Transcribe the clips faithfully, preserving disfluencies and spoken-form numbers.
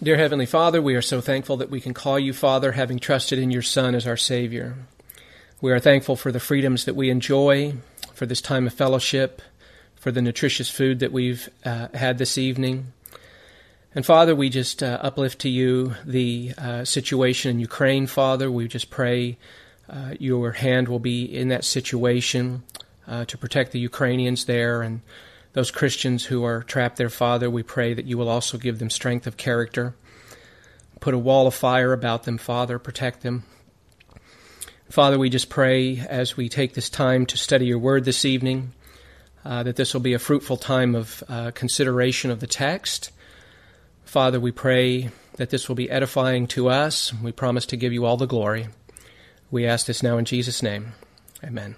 Dear Heavenly Father, we are so thankful that we can call you Father, having trusted in your Son as our Savior. We are thankful for the freedoms that we enjoy, for this time of fellowship, for the nutritious food that we've uh, had this evening. And Father, we just uh, uplift to you the uh, situation in Ukraine, Father. We just pray uh, your hand will be in that situation uh, to protect the Ukrainians there and those Christians who are trapped there, Father. We pray that you will also give them strength of character. Put a wall of fire about them, Father. Protect them. Father, we just pray as we take this time to study your word this evening, uh, that this will be a fruitful time of uh, consideration of the text. Father, we pray that this will be edifying to us. We promise to give you all the glory. We ask this now in Jesus' name. Amen.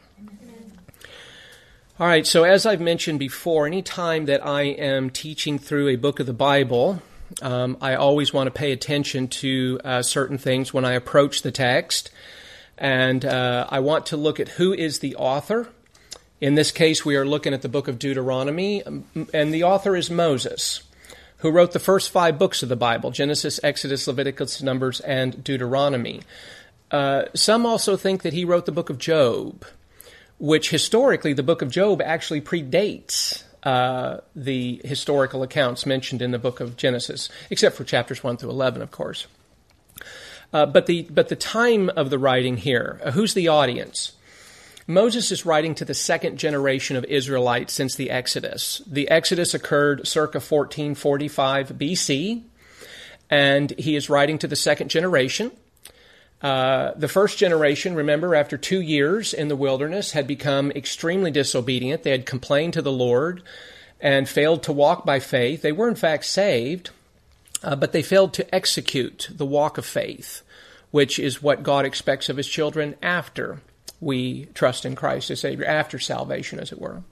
All right, so as I've mentioned before, any time that I am teaching through a book of the Bible, um, I always want to pay attention to uh, certain things when I approach the text. And uh, I want to look at who is the author. In this case, we are looking at the book of Deuteronomy, and the author is Moses, who wrote the first five books of the Bible, Genesis, Exodus, Leviticus, Numbers, and Deuteronomy. Uh, some also think that he wrote the book of Job, which historically, the book of Job actually predates uh, the historical accounts mentioned in the book of Genesis, except for chapters one through eleven, of course. Uh, but the but the time of the writing here, uh, who's the audience? Moses is writing to the second generation of Israelites since the Exodus. The Exodus occurred circa fourteen forty-five B C, and he is writing to the second generation. Uh, the first generation, remember, after two years in the wilderness, had become extremely disobedient. They had complained to the Lord and failed to walk by faith. They were, in fact, saved, uh, but they failed to execute the walk of faith, which is what God expects of his children after we trust in Christ as Savior, after salvation, as it were.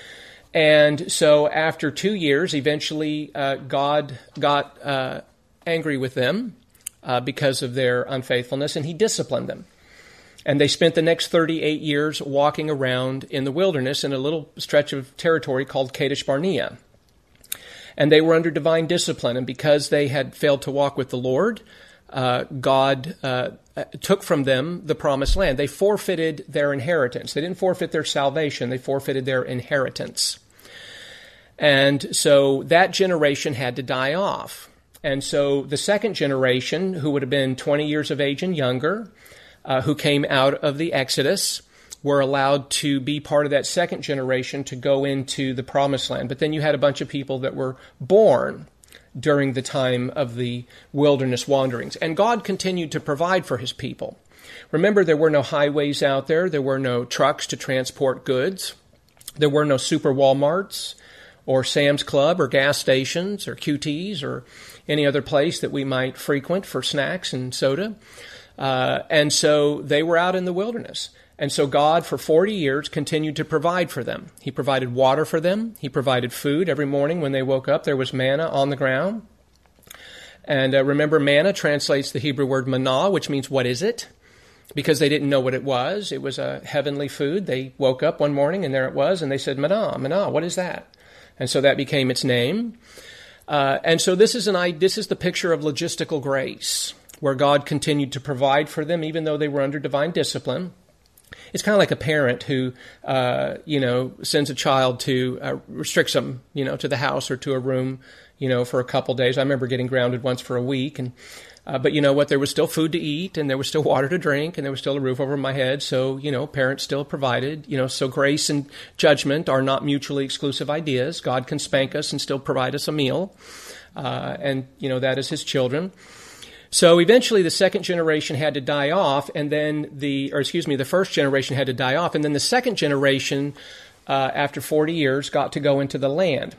And so after two years, eventually uh, God got uh, angry with them uh, because of their unfaithfulness, and he disciplined them. And they spent the next thirty-eight years walking around in the wilderness in a little stretch of territory called Kadesh Barnea. And they were under divine discipline, and because they had failed to walk with the Lord, uh, God uh, took from them the promised land. They forfeited their inheritance. They didn't forfeit their salvation. They forfeited their inheritance. And so that generation had to die off. And so the second generation, who would have been twenty years of age and younger, uh, who came out of the Exodus, were allowed to be part of that second generation to go into the promised land. But then you had a bunch of people that were born during the time of the wilderness wanderings. And God continued to provide for his people. Remember, there were no highways out there. There were no trucks to transport goods. There were no super Walmarts or Sam's Club or gas stations or Q Ts or any other place that we might frequent for snacks and soda. Uh, and so they were out in the wilderness. And so God, for forty years, continued to provide for them. He provided water for them. He provided food. Every morning when they woke up, there was manna on the ground. And uh, remember, manna translates the Hebrew word manna, which means what is it? Because they didn't know what it was. It was a heavenly food. They woke up one morning and there it was, and they said, manna, manna, what is that? And so that became its name. Uh, and so this is an this is the picture of logistical grace, where God continued to provide for them, even though they were under divine discipline. It's kind of like a parent who, uh, you know, sends a child to, uh, restricts them, you know, to the house or to a room, you know, for a couple days. I remember getting grounded once for a week. and uh, But you know what? There was still food to eat, and there was still water to drink, and there was still a roof over my head. So, you know, parents still provided, you know, so grace and judgment are not mutually exclusive ideas. God can spank us and still provide us a meal. Uh, and, you know, that is his children. So eventually the second generation had to die off, and then the, or excuse me, the first generation had to die off, and then the second generation, uh, after forty years, got to go into the land.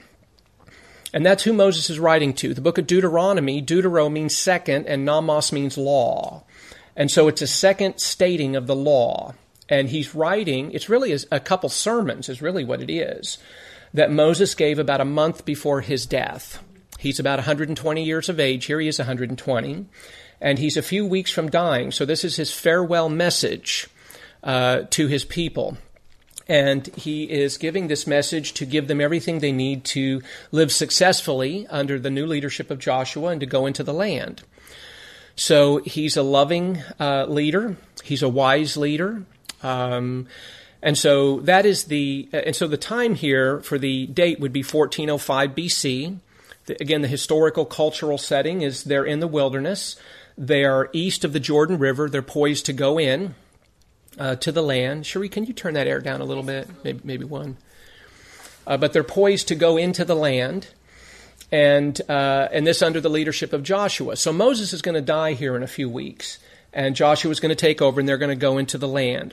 And that's who Moses is writing to. The book of Deuteronomy, Deutero means second, and nomos means law. And so it's a second stating of the law. And he's writing, it's really a couple sermons is really what it is, that Moses gave about a month before his death. He's about one hundred twenty years of age. Here he is one hundred twenty. And he's a few weeks from dying. So this is his farewell message uh, to his people. And he is giving this message to give them everything they need to live successfully under the new leadership of Joshua and to go into the land. So he's a loving uh, leader. He's a wise leader. Um, and so that is the, and so the time here for the date would be fourteen oh five B C. The, again, the historical cultural setting is they're in the wilderness. They are east of the Jordan River. They're poised to go in. Uh, to the land. Cherie, can you turn that air down a little bit? Maybe, maybe one. Uh, but they're poised to go into the land, and uh, and this under the leadership of Joshua. So Moses is going to die here in a few weeks, and Joshua is going to take over, and they're going to go into the land.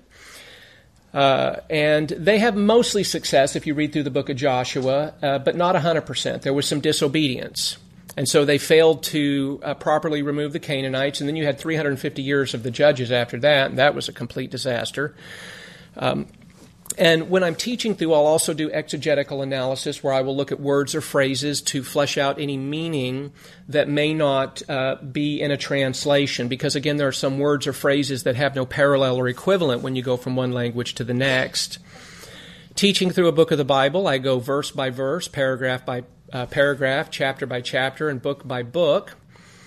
Uh, and they have mostly success if you read through the book of Joshua, uh, but not one hundred percent. There was some disobedience. And so they failed to uh, properly remove the Canaanites, and then you had three hundred fifty years of the judges after that, and that was a complete disaster. Um, and when I'm teaching through, I'll also do exegetical analysis, where I will look at words or phrases to flesh out any meaning that may not uh, be in a translation, because, again, there are some words or phrases that have no parallel or equivalent when you go from one language to the next. Teaching through a book of the Bible, I go verse by verse, paragraph by Uh, paragraph, chapter by chapter, and book by book.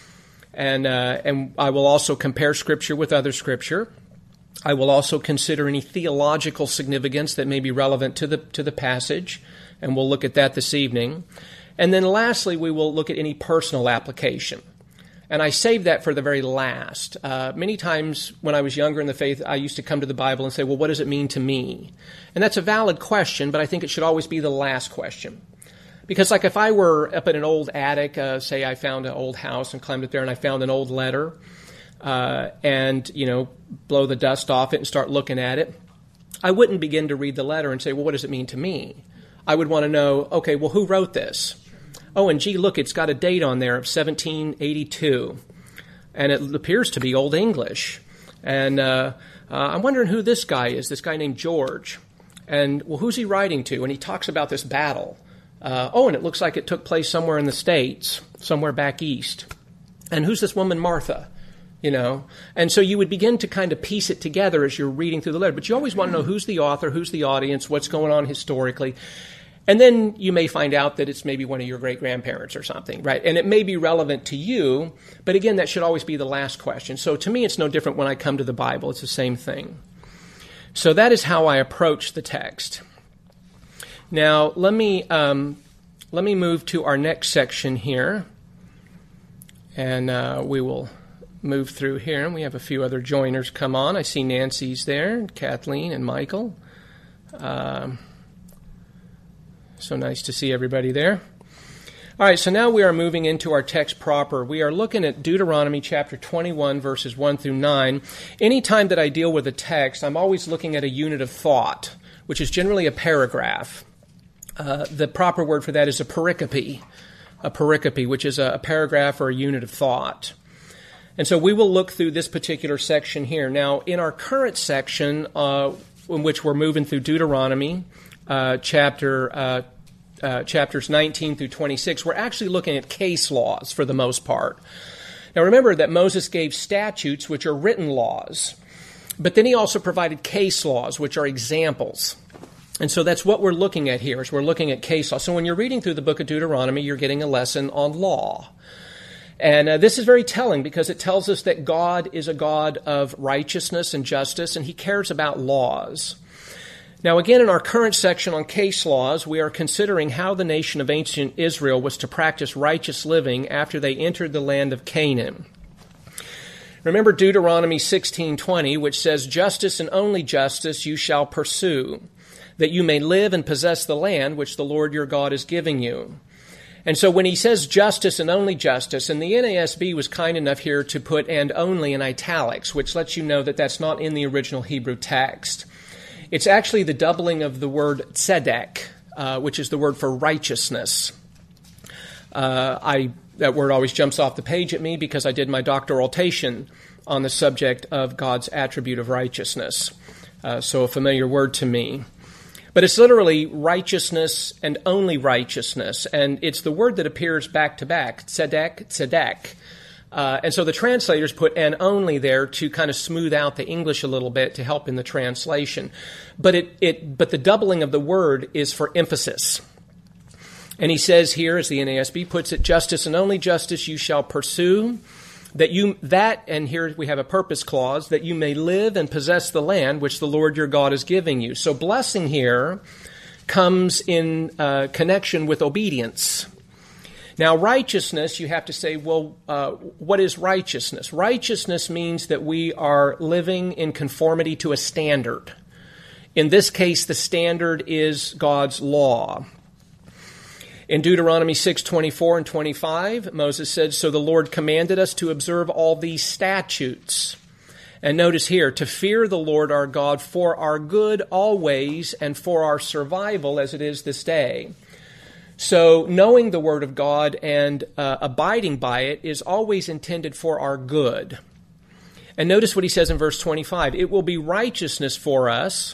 And uh, and I will also compare Scripture with other Scripture. I will also consider any theological significance that may be relevant to the to the passage, and we'll look at that this evening. And then lastly, we will look at any personal application. And I save that for the very last. Uh, many times when I was younger in the faith, I used to come to the Bible and say, well, what does it mean to me? And that's a valid question, but I think it should always be the last question. Because like if I were up in an old attic, uh, say I found an old house and climbed up there and I found an old letter, uh, and, you know, blow the dust off it and start looking at it, I wouldn't begin to read the letter and say, well, what does it mean to me? I would want to know, okay, well, who wrote this? Oh, and gee, look, it's got a date on there of seventeen eighty-two, and it appears to be Old English. And uh, uh, I'm wondering who this guy is, this guy named George. And, well, who's he writing to? And he talks about this battle. Uh, oh, and it looks like it took place somewhere in the States, somewhere back east. And who's this woman, Martha? You know? And so you would begin to kind of piece it together as you're reading through the letter. But you always want to know who's the author, who's the audience, what's going on historically. And then you may find out that it's maybe one of your great-grandparents or something, right? And it may be relevant to you, but again, that should always be the last question. So to me, it's no different when I come to the Bible. It's the same thing. So that is how I approach the text. Now, let me um, let me move to our next section here, and uh, we will move through here. And we have a few other joiners come on. I see Nancy's there, Kathleen and Michael. Um, so nice to see everybody there. All right, so now we are moving into our text proper. We are looking at Deuteronomy chapter twenty-one, verses one through nine. Anytime that I deal with a text, I'm always looking at a unit of thought, which is generally a paragraph. Uh, the proper word for that is a pericope, a pericope, which is a, a paragraph or a unit of thought. And so we will look through this particular section here. Now, in our current section, uh, in which we're moving through Deuteronomy, uh, chapter uh, uh, chapters nineteen through twenty-six, we're actually looking at case laws for the most part. Now, remember that Moses gave statutes, which are written laws, but then he also provided case laws, which are examples. And so that's what we're looking at here, is we're looking at case law. So when you're reading through the book of Deuteronomy, you're getting a lesson on law. And uh, this is very telling because it tells us that God is a God of righteousness and justice, and he cares about laws. Now, again, in our current section on case laws, we are considering how the nation of ancient Israel was to practice righteous living after they entered the land of Canaan. Remember Deuteronomy sixteen twenty, which says, "Justice and only justice you shall pursue, that you may live and possess the land which the Lord your God is giving you." And so when he says justice and only justice, and the N A S B was kind enough here to put "and only" in italics, which lets you know that that's not in the original Hebrew text. It's actually the doubling of the word tzedek, uh, which is the word for righteousness. Uh, I that word always jumps off the page at me because I did my doctoral dissertation on the subject of God's attribute of righteousness. Uh, so a familiar word to me. But it's literally righteousness and only righteousness. And it's the word that appears back to back, tzedek, tzedek. Uh, and so the translators put "and only" there to kind of smooth out the English a little bit to help in the translation. But it, it, but the doubling of the word is for emphasis. And he says here, as the N A S B puts it, justice and only justice you shall pursue, that you, that, and here we have a purpose clause, that you may live and possess the land which the Lord your God is giving you. So blessing here comes in uh, connection with obedience. Now, righteousness, you have to say, well, uh, what is righteousness? Righteousness means that we are living in conformity to a standard. In this case, the standard is God's law. In Deuteronomy six twenty-four and twenty-five, Moses said, so the Lord commanded us to observe all these statutes. And notice here, to fear the Lord our God for our good always and for our survival as it is this day. So knowing the Word of God and uh, abiding by it is always intended for our good. And notice what he says in verse twenty-five. It will be righteousness for us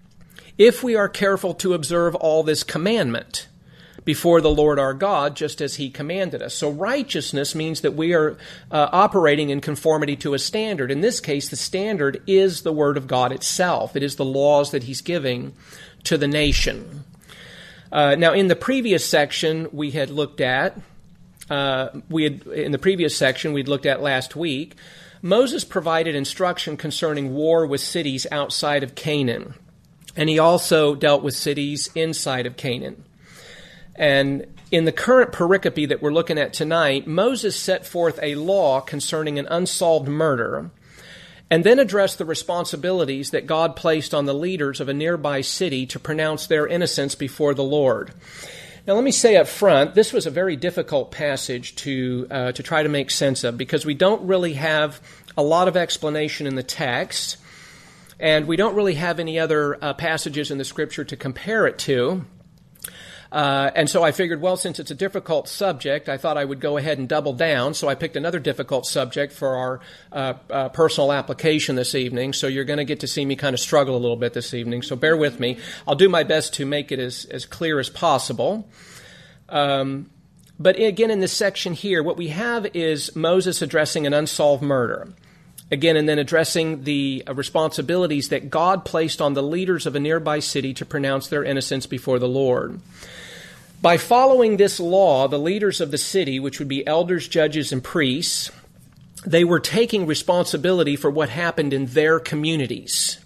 if we are careful to observe all this commandment before the Lord our God, just as he commanded us. So righteousness means that we are uh, operating in conformity to a standard. In this case, the standard is the Word of God itself. It is the laws that he's giving to the nation. Uh, now, in the previous section we had looked at, uh, we had in the previous section we'd looked at last week, Moses provided instruction concerning war with cities outside of Canaan, and he also dealt with cities inside of Canaan. And in the current pericope that we're looking at tonight, Moses set forth a law concerning an unsolved murder, and then addressed the responsibilities that God placed on the leaders of a nearby city to pronounce their innocence before the Lord. Now, let me say up front, this was a very difficult passage to uh, to try to make sense of, because we don't really have a lot of explanation in the text, and we don't really have any other uh, passages in the Scripture to compare it to. Uh, and so I figured, well, since it's a difficult subject, I thought I would go ahead and double down. So I picked another difficult subject for our uh, uh, personal application this evening. So you're going to get to see me kind of struggle a little bit this evening. So bear with me. I'll do my best to make it as, as clear as possible. Um, but again, in this section here, what we have is Moses addressing an unsolved murder. Again, and then addressing the uh, responsibilities that God placed on the leaders of a nearby city to pronounce their innocence before the Lord. By following this law, the leaders of the city, which would be elders, judges, and priests, they were taking responsibility for what happened in their communities.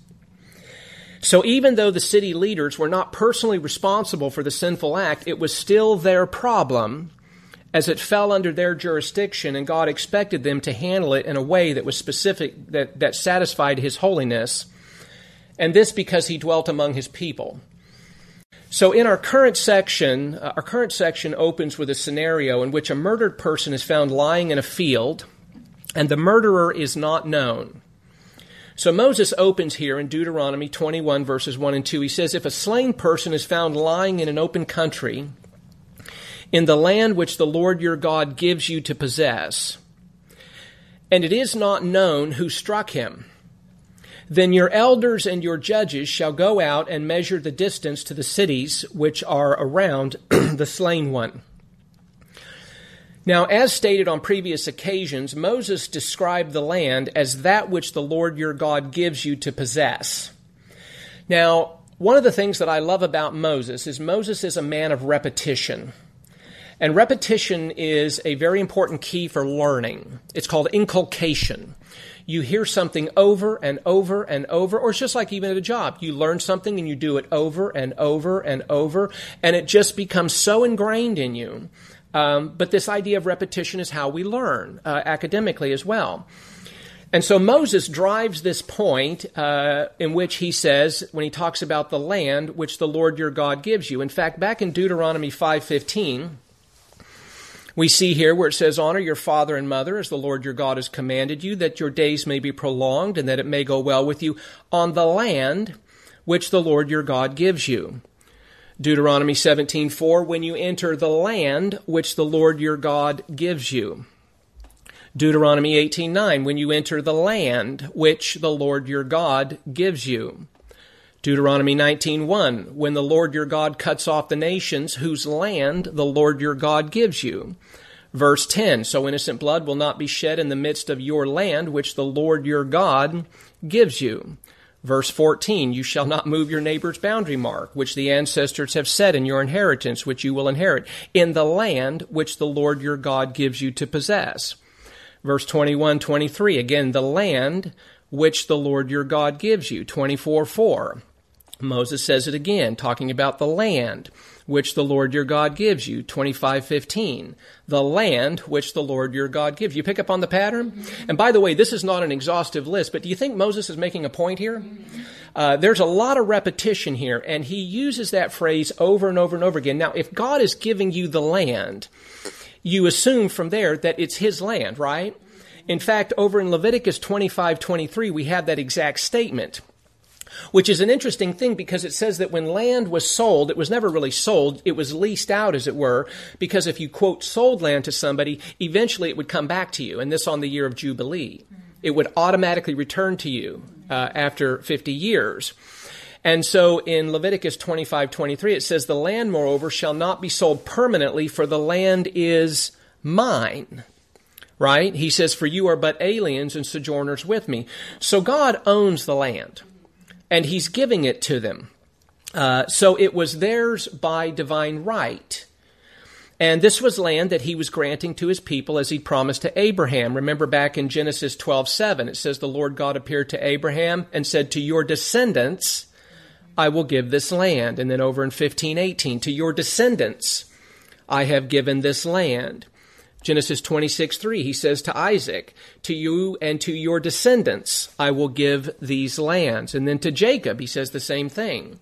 So even though the city leaders were not personally responsible for the sinful act, it was still their problem, as it fell under their jurisdiction, and God expected them to handle it in a way that was specific, that, that satisfied his holiness, and this because he dwelt among his people. So in our current section, uh, our current section opens with a scenario in which a murdered person is found lying in a field, and the murderer is not known. So Moses opens here in Deuteronomy twenty-one, verses one and two. He says, if a slain person is found lying in an open country, in the land which the Lord your God gives you to possess, and it is not known who struck him, then your elders and your judges shall go out and measure the distance to the cities which are around the slain one. Now, as stated on previous occasions, Moses described the land as that which the Lord your God gives you to possess. Now, one of the things that I love about Moses is Moses is a man of repetition. And repetition is a very important key for learning. It's called inculcation. You hear something over and over and over, or it's just like even at a job. You learn something and you do it over and over and over, and it just becomes so ingrained in you. Um, but this idea of repetition is how we learn uh, academically as well. And so Moses drives this point uh, in which he says, when he talks about the land which the Lord your God gives you. In fact, back in Deuteronomy five fifteen, we see here where it says, honor your father and mother as the Lord your God has commanded you, that your days may be prolonged and that it may go well with you on the land which the Lord your God gives you. Deuteronomy seventeen four, when you enter the land which the Lord your God gives you. Deuteronomy eighteen nine, when you enter the land which the Lord your God gives you. Deuteronomy nineteen one, when the Lord your God cuts off the nations whose land the Lord your God gives you. Verse ten, so innocent blood will not be shed in the midst of your land, which the Lord your God gives you. Verse fourteen, you shall not move your neighbor's boundary mark, which the ancestors have set in your inheritance, which you will inherit, in the land which the Lord your God gives you to possess. Verse twenty-one, twenty-three, again, the land which the Lord your God gives you. twenty-four, four, Moses says it again, talking about the land which the Lord your God gives you. twenty-five, fifteen, the land which the Lord your God gives you. Pick up on the pattern? Mm-hmm. And by the way, this is not an exhaustive list, but do you think Moses is making a point here? Mm-hmm. Uh, there's a lot of repetition here, and he uses that phrase over and over and over again. Now, if God is giving you the land, you assume from there that it's his land, right? In fact, over in Leviticus twenty-five, twenty-three, we have that exact statement, which is an interesting thing because it says that when land was sold, it was never really sold, it was leased out, as it were, because if you, quote, sold land to somebody, eventually it would come back to you, and this on the year of Jubilee. It would automatically return to you uh, after fifty years. And so in Leviticus twenty-five, twenty-three, it says, the land, moreover, shall not be sold permanently, for the land is mine. Right? He says, for you are but aliens and sojourners with me. So God owns the land, and he's giving it to them. Uh, so it was theirs by divine right. And this was land that he was granting to his people as he promised to Abraham. Remember back in Genesis twelve, seven, it says, the Lord God appeared to Abraham and said, to your descendants, I will give this land. And then over in fifteen, eighteen, to your descendants, I have given this land. Genesis twenty-six, three, he says to Isaac, to you and to your descendants, I will give these lands. And then to Jacob, he says the same thing,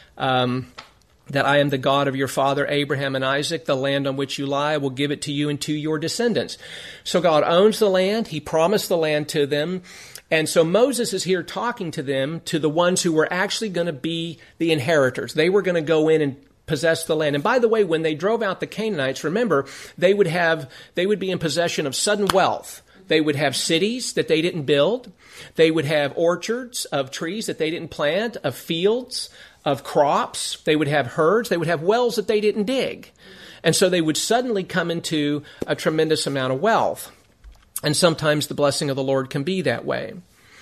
um, that I am the God of your father Abraham and Isaac, the land on which you lie, I will give it to you and to your descendants. So God owns the land. He promised the land to them. And so Moses is here talking to them, to the ones who were actually going to be the inheritors. They were going to go in and possess the land. And by the way, when they drove out the Canaanites, remember, they would have, they would be in possession of sudden wealth. They would have cities that they didn't build. They would have orchards of trees that they didn't plant, of fields, of crops. They would have herds. They would have wells that they didn't dig. And so they would suddenly come into a tremendous amount of wealth. And sometimes the blessing of the Lord can be that way.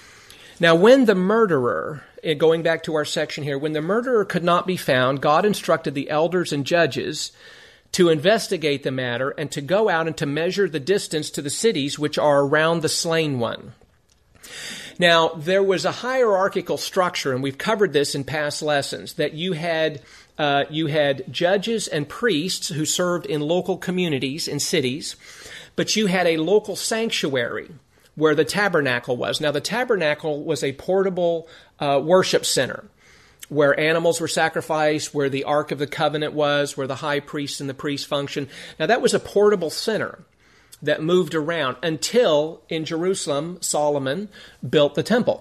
Now, when the murderer, going back to our section here, when the murderer could not be found, God instructed the elders and judges to investigate the matter and to go out and to measure the distance to the cities which are around the slain one. Now, there was a hierarchical structure, and we've covered this in past lessons, that you had uh, you had judges and priests who served in local communities in cities, but you had a local sanctuary where the tabernacle was. Now, the tabernacle was a portable uh, worship center where animals were sacrificed, where the Ark of the Covenant was, where the high priest and the priest functioned. Now, that was a portable center that moved around until in Jerusalem, Solomon built the temple.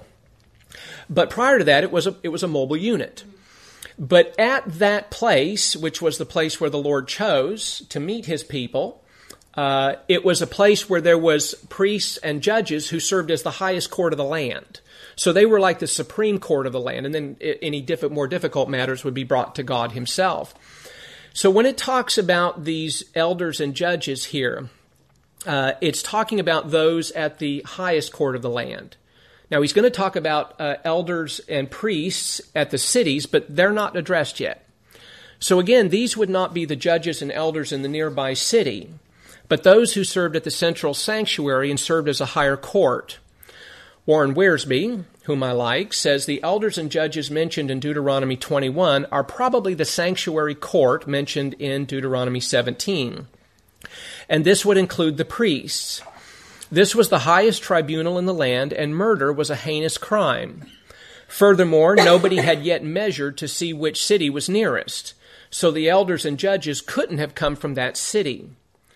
But prior to that, it was a, it was a mobile unit. But at that place, which was the place where the Lord chose to meet his people, Uh, it was a place where there was priests and judges who served as the highest court of the land. So they were like the supreme court of the land, and then any diff- more difficult matters would be brought to God himself. So when it talks about these elders and judges here, uh, it's talking about those at the highest court of the land. Now, he's going to talk about uh, elders and priests at the cities, but they're not addressed yet. So again, these would not be the judges and elders in the nearby city, but those who served at the central sanctuary and served as a higher court. Warren Wiersbe, whom I like, says the elders and judges mentioned in Deuteronomy twenty-one are probably the sanctuary court mentioned in Deuteronomy seventeen. And this would include the priests. This was the highest tribunal in the land, and murder was a heinous crime. Furthermore, nobody had yet measured to see which city was nearest, so the elders and judges couldn't have come from that city.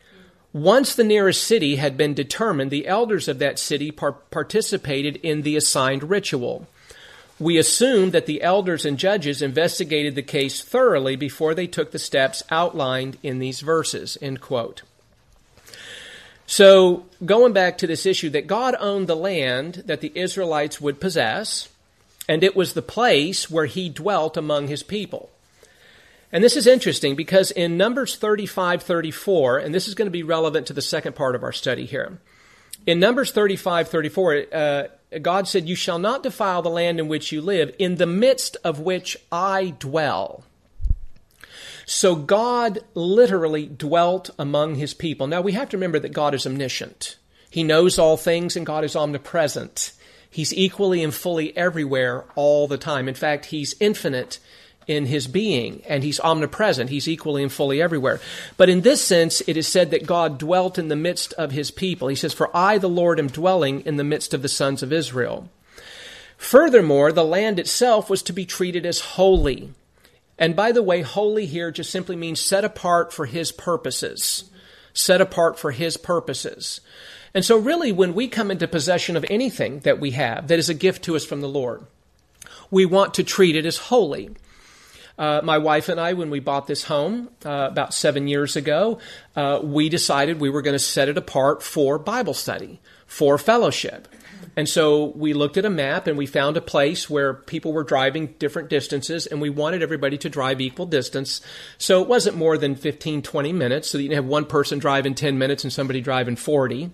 Once the nearest city had been determined, the elders of that city par- participated in the assigned ritual. We assume that the elders and judges investigated the case thoroughly before they took the steps outlined in these verses, end quote. So, going back to this issue that God owned the land that the Israelites would possess, and it was the place where he dwelt among his people. And this is interesting because in Numbers thirty-five thirty-four, and this is going to be relevant to the second part of our study here. In Numbers thirty-five thirty-four, uh, God said, "You shall not defile the land in which you live, in the midst of which I dwell." So God literally dwelt among his people. Now we have to remember that God is omniscient. He knows all things and God is omnipresent. He's equally and fully everywhere all the time. In fact, he's infinite in his being, and he's omnipresent. He's equally and fully everywhere. But in this sense, it is said that God dwelt in the midst of his people. He says, "For I, the Lord, am dwelling in the midst of the sons of Israel." Furthermore, the land itself was to be treated as holy. And by the way, holy here just simply means set apart for his purposes. Set apart for his purposes. And so really, when we come into possession of anything that we have that is a gift to us from the Lord, we want to treat it as holy. Uh, my wife and I, when we bought this home uh, about seven years ago, uh, we decided we were going to set it apart for Bible study, for fellowship. And so we looked at a map and we found a place where people were driving different distances, and we wanted everybody to drive equal distance. So it wasn't more than fifteen, twenty minutes, so that you didn't have one person driving ten minutes and somebody driving forty.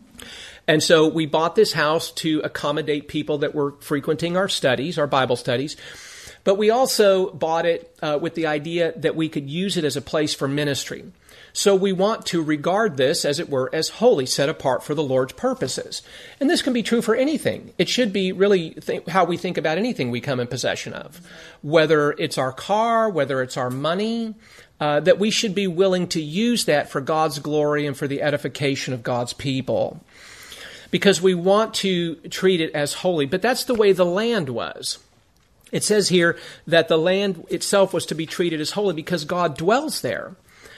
And so we bought this house to accommodate people that were frequenting our studies, our Bible studies. But we also bought it uh, with the idea that we could use it as a place for ministry. So we want to regard this, as it were, as holy, set apart for the Lord's purposes. And this can be true for anything. It should be really th- how we think about anything we come in possession of. Whether it's our car, whether it's our money, uh, that we should be willing to use that for God's glory and for the edification of God's people. Because we want to treat it as holy. But that's the way the land was. It says here that the land itself was to be treated as holy because God dwells there.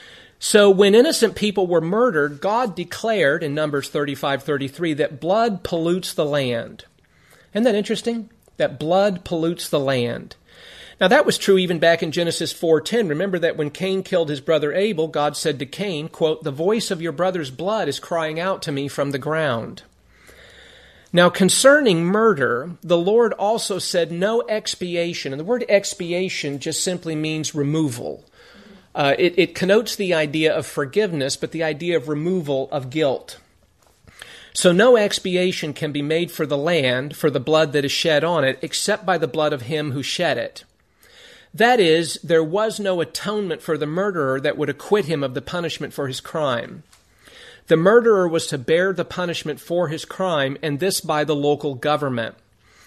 So when innocent people were murdered, God declared in Numbers thirty-five thirty-three that blood pollutes the land. Isn't that interesting? That blood pollutes the land. Now that was true even back in Genesis four ten. Remember that when Cain killed his brother Abel, God said to Cain, quote, "The voice of your brother's blood is crying out to me from the ground." Now, concerning murder, the Lord also said no expiation. And the word expiation just simply means removal. Uh, it, it connotes the idea of forgiveness, but the idea of removal of guilt. So no expiation can be made for the land, for the blood that is shed on it, except by the blood of him who shed it. That is, there was no atonement for the murderer that would acquit him of the punishment for his crime. The murderer was to bear the punishment for his crime, and this by the local government.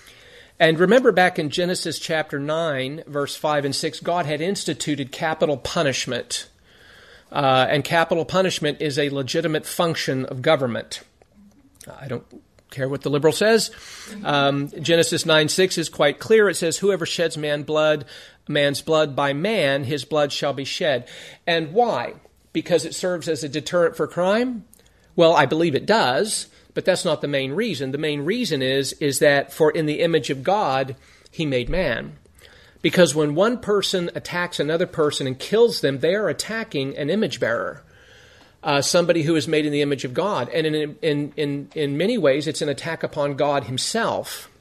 And remember back in Genesis chapter nine, verse five and six, God had instituted capital punishment. Uh, and capital punishment is a legitimate function of government. I don't care what the liberal says. Um, Genesis nine six is quite clear. It says, "Whoever sheds man blood, man's blood by man, his blood shall be shed." And why? Because it serves as a deterrent for crime? Well, I believe it does, but that's not the main reason. The main reason is, is that for in the image of God, he made man. Because when one person attacks another person and kills them, they are attacking an image bearer, uh, somebody who is made in the image of God. And in, in, in, in many ways, it's an attack upon God himself.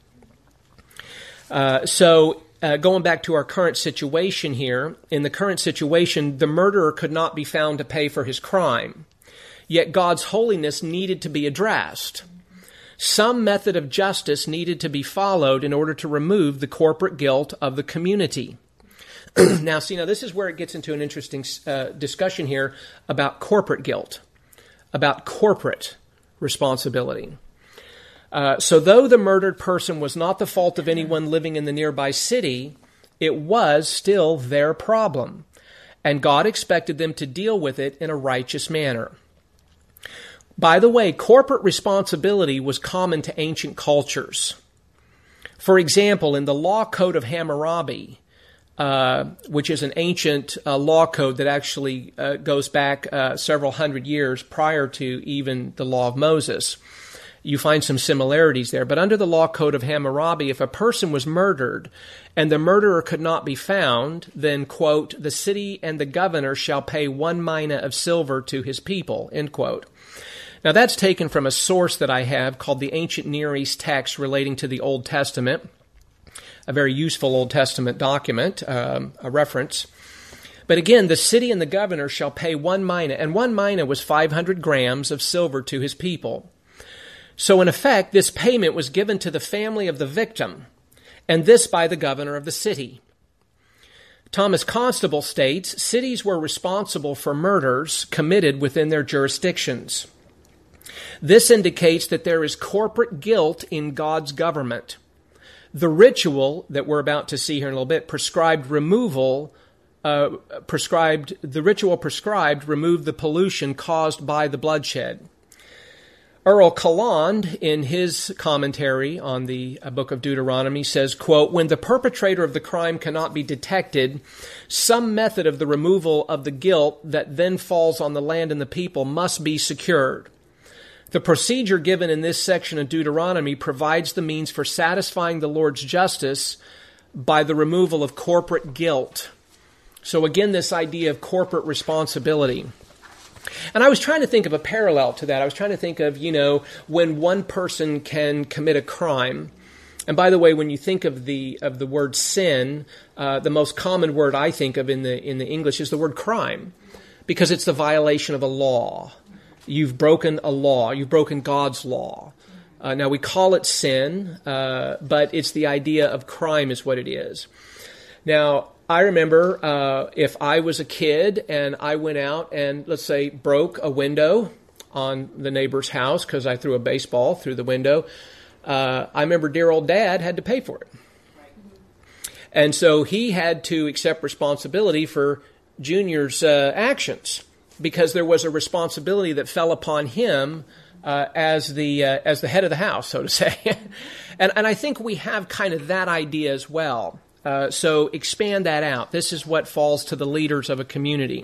Uh, so uh, going back to our current situation here, in the current situation, the murderer could not be found to pay for his crime. Yet God's holiness needed to be addressed. Some method of justice needed to be followed in order to remove the corporate guilt of the community. Now, see, now this is where it gets into an interesting uh, discussion here about corporate guilt, about corporate responsibility. Uh, so though the murdered person was not the fault of anyone living in the nearby city, it was still their problem, and God expected them to deal with it in a righteous manner. By the way, corporate responsibility was common to ancient cultures. For example, in the Law Code of Hammurabi, uh, which is an ancient uh, law code that actually uh, goes back uh, several hundred years prior to even the Law of Moses, you find some similarities there. But under the Law Code of Hammurabi, if a person was murdered and the murderer could not be found, then, quote, "the city and the governor shall pay one mina of silver to his people," end quote. Now, that's taken from a source that I have called the Ancient Near East Text relating to the Old Testament, a very useful Old Testament document, um, a reference. But again, the city and the governor shall pay one mina, and one mina was five hundred grams of silver to his people. So in effect, this payment was given to the family of the victim, and this by the governor of the city. Thomas Constable states, cities were responsible for murders committed within their jurisdictions. This indicates that there is corporate guilt in God's government. The ritual that we're about to see here in a little bit prescribed removal, uh, prescribed, the ritual prescribed removed the pollution caused by the bloodshed. Earl Calland, in his commentary on the book of Deuteronomy, says, quote, when the perpetrator of the crime cannot be detected, some method of the removal of the guilt that then falls on the land and the people must be secured. The procedure given in this section of Deuteronomy provides the means for satisfying the Lord's justice by the removal of corporate guilt. So again, this idea of corporate responsibility. And I was trying to think of a parallel to that. I was trying to think of, you know, when one person can commit a crime. And by the way, when you think of the of the word sin, uh, the most common word I think of in the in the English is the word crime, because it's the violation of a law. You've broken a law. You've broken God's law. Uh, now, we call it sin, uh, but it's the idea of crime is what it is. Now, I remember uh, if I was a kid and I went out and, let's say, broke a window on the neighbor's house because I threw a baseball through the window, uh, I remember dear old Dad had to pay for it. And so he had to accept responsibility for Junior's uh, actions, because there was a responsibility that fell upon him uh, as the uh, as the head of the house, so to say. and and I think we have kind of that idea as well. Uh, so expand that out. This is what falls to the leaders of a community.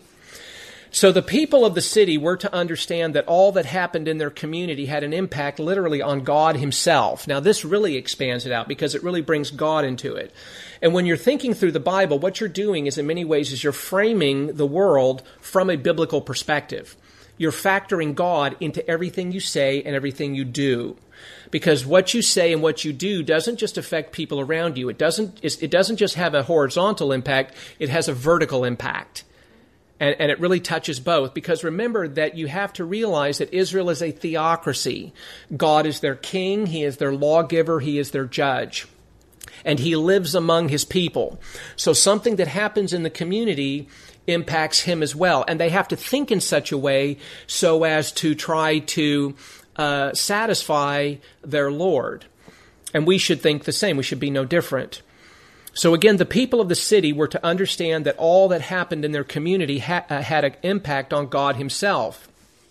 So the people of the city were to understand that all that happened in their community had an impact literally on God himself. Now, this really expands it out because it really brings God into it. And when you're thinking through the Bible, what you're doing is in many ways is you're framing the world from a biblical perspective. You're factoring God into everything you say and everything you do. Because what you say and what you do doesn't just affect people around you. It doesn't, it doesn't just have a horizontal impact, it has a vertical impact. And, and it really touches both, because remember that you have to realize that Israel is a theocracy. God is their king, he is their lawgiver, he is their judge. And he lives among his people. So something that happens in the community impacts him as well. And they have to think in such a way so as to try to uh, satisfy their Lord. And we should think the same. We should be no different. So again, the people of the city were to understand that all that happened in their community ha- uh, had an impact on God himself.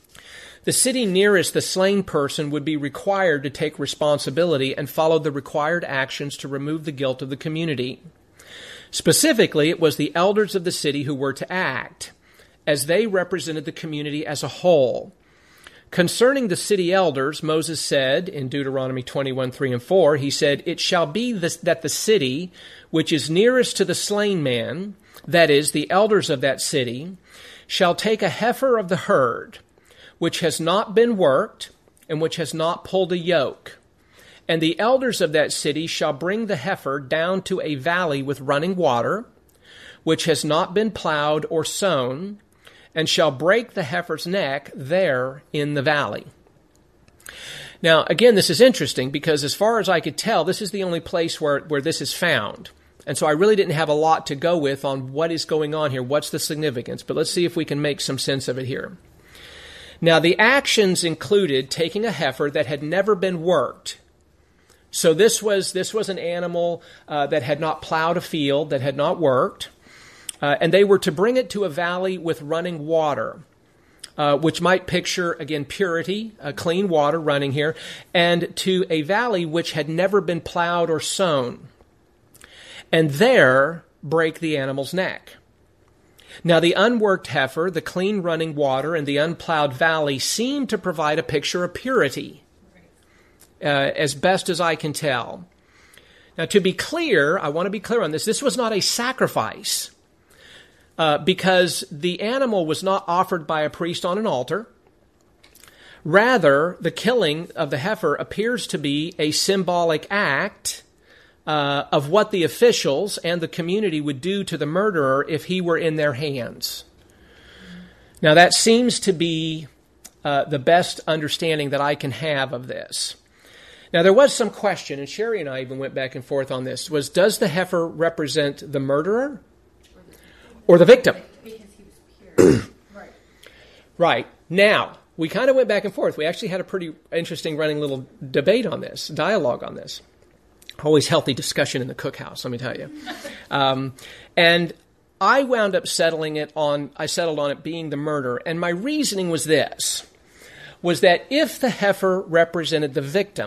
The city nearest the slain person would be required to take responsibility and follow the required actions to remove the guilt of the community. Specifically, it was the elders of the city who were to act, as they represented the community as a whole. Concerning the city elders, Moses said in Deuteronomy twenty-one, three and four, he said, "It shall be this, that the city which is nearest to the slain man, that is, the elders of that city, shall take a heifer of the herd, which has not been worked, and which has not pulled a yoke. And the elders of that city shall bring the heifer down to a valley with running water, which has not been plowed or sown, and shall break the heifer's neck there in the valley." Now, again, this is interesting because as far as I could tell, this is the only place where, where this is found. And so I really didn't have a lot to go with on what is going on here, what's the significance. But let's see if we can make some sense of it here. Now, the actions included taking a heifer that had never been worked. So this was this was an animal uh, that had not plowed a field, that had not worked. Uh, and they were to bring it to a valley with running water, uh, which might picture, again, purity, uh, clean water running here, and to a valley which had never been plowed or sown. And there break the animal's neck. Now, the unworked heifer, the clean running water, and the unplowed valley seem to provide a picture of purity, uh, as best as I can tell. Now, to be clear, I want to be clear on this, this was not a sacrifice, uh, because the animal was not offered by a priest on an altar. Rather, the killing of the heifer appears to be a symbolic act uh, of what the officials and the community would do to the murderer if he were in their hands. Now, that seems to be uh, the best understanding that I can have of this. Now, there was some question, and Sherry and I even went back and forth on this, was does the heifer represent the murderer or the victim? Because he was pure. Right. Right. Now, we kind of went back and forth. We actually had a pretty interesting running little debate on this, dialogue on this. Always healthy discussion in the cookhouse, let me tell you. Um, and I wound up settling it on, I settled on it being the murderer. And my reasoning was this, was that if the heifer represented the victim,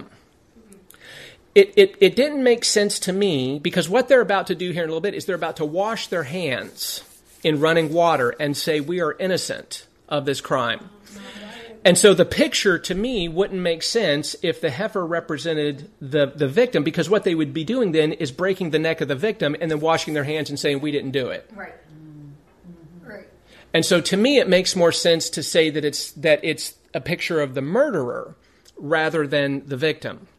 It, it it didn't make sense to me, because what they're about to do here in a little bit is they're about to wash their hands in running water and say, we are innocent of this crime. And so the picture to me wouldn't make sense if the heifer represented the, the victim, because what they would be doing then is breaking the neck of the victim and then washing their hands and saying, we didn't do it. Right. Mm-hmm. Right. And so to me it makes more sense to say that it's that it's a picture of the murderer rather than the victim.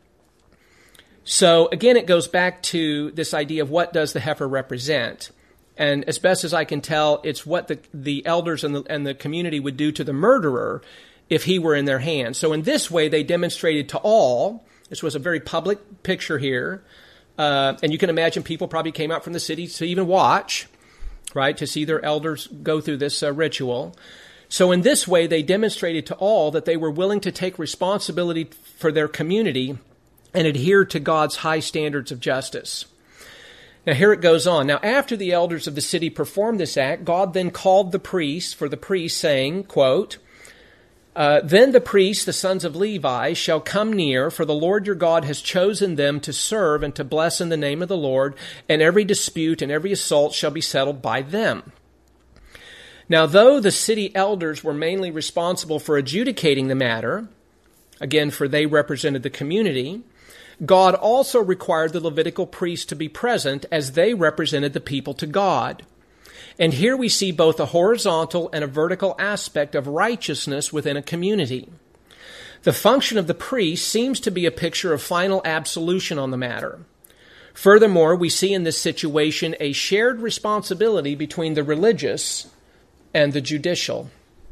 So, again, it goes back to this idea of what does the heifer represent. And as best as I can tell, it's what the, the elders and the, and the community would do to the murderer if he were in their hands. So in this way, they demonstrated to all, this was a very public picture here, uh, and you can imagine people probably came out from the city to even watch, right, to see their elders go through this uh, ritual. So in this way, they demonstrated to all that they were willing to take responsibility for their community and adhere to God's high standards of justice. Now here it goes on. Now after the elders of the city performed this act, God then called the priests for the priests, saying, quote, uh, Then the priests, the sons of Levi, shall come near, for the Lord your God has chosen them to serve and to bless in the name of the Lord, and every dispute and every assault shall be settled by them. Now though the city elders were mainly responsible for adjudicating the matter, again, for they represented the community, God also required the Levitical priests to be present as they represented the people to God. And here we see both a horizontal and a vertical aspect of righteousness within a community. The function of the priest seems to be a picture of final absolution on the matter. Furthermore, we see in this situation a shared responsibility between the religious and the judicial.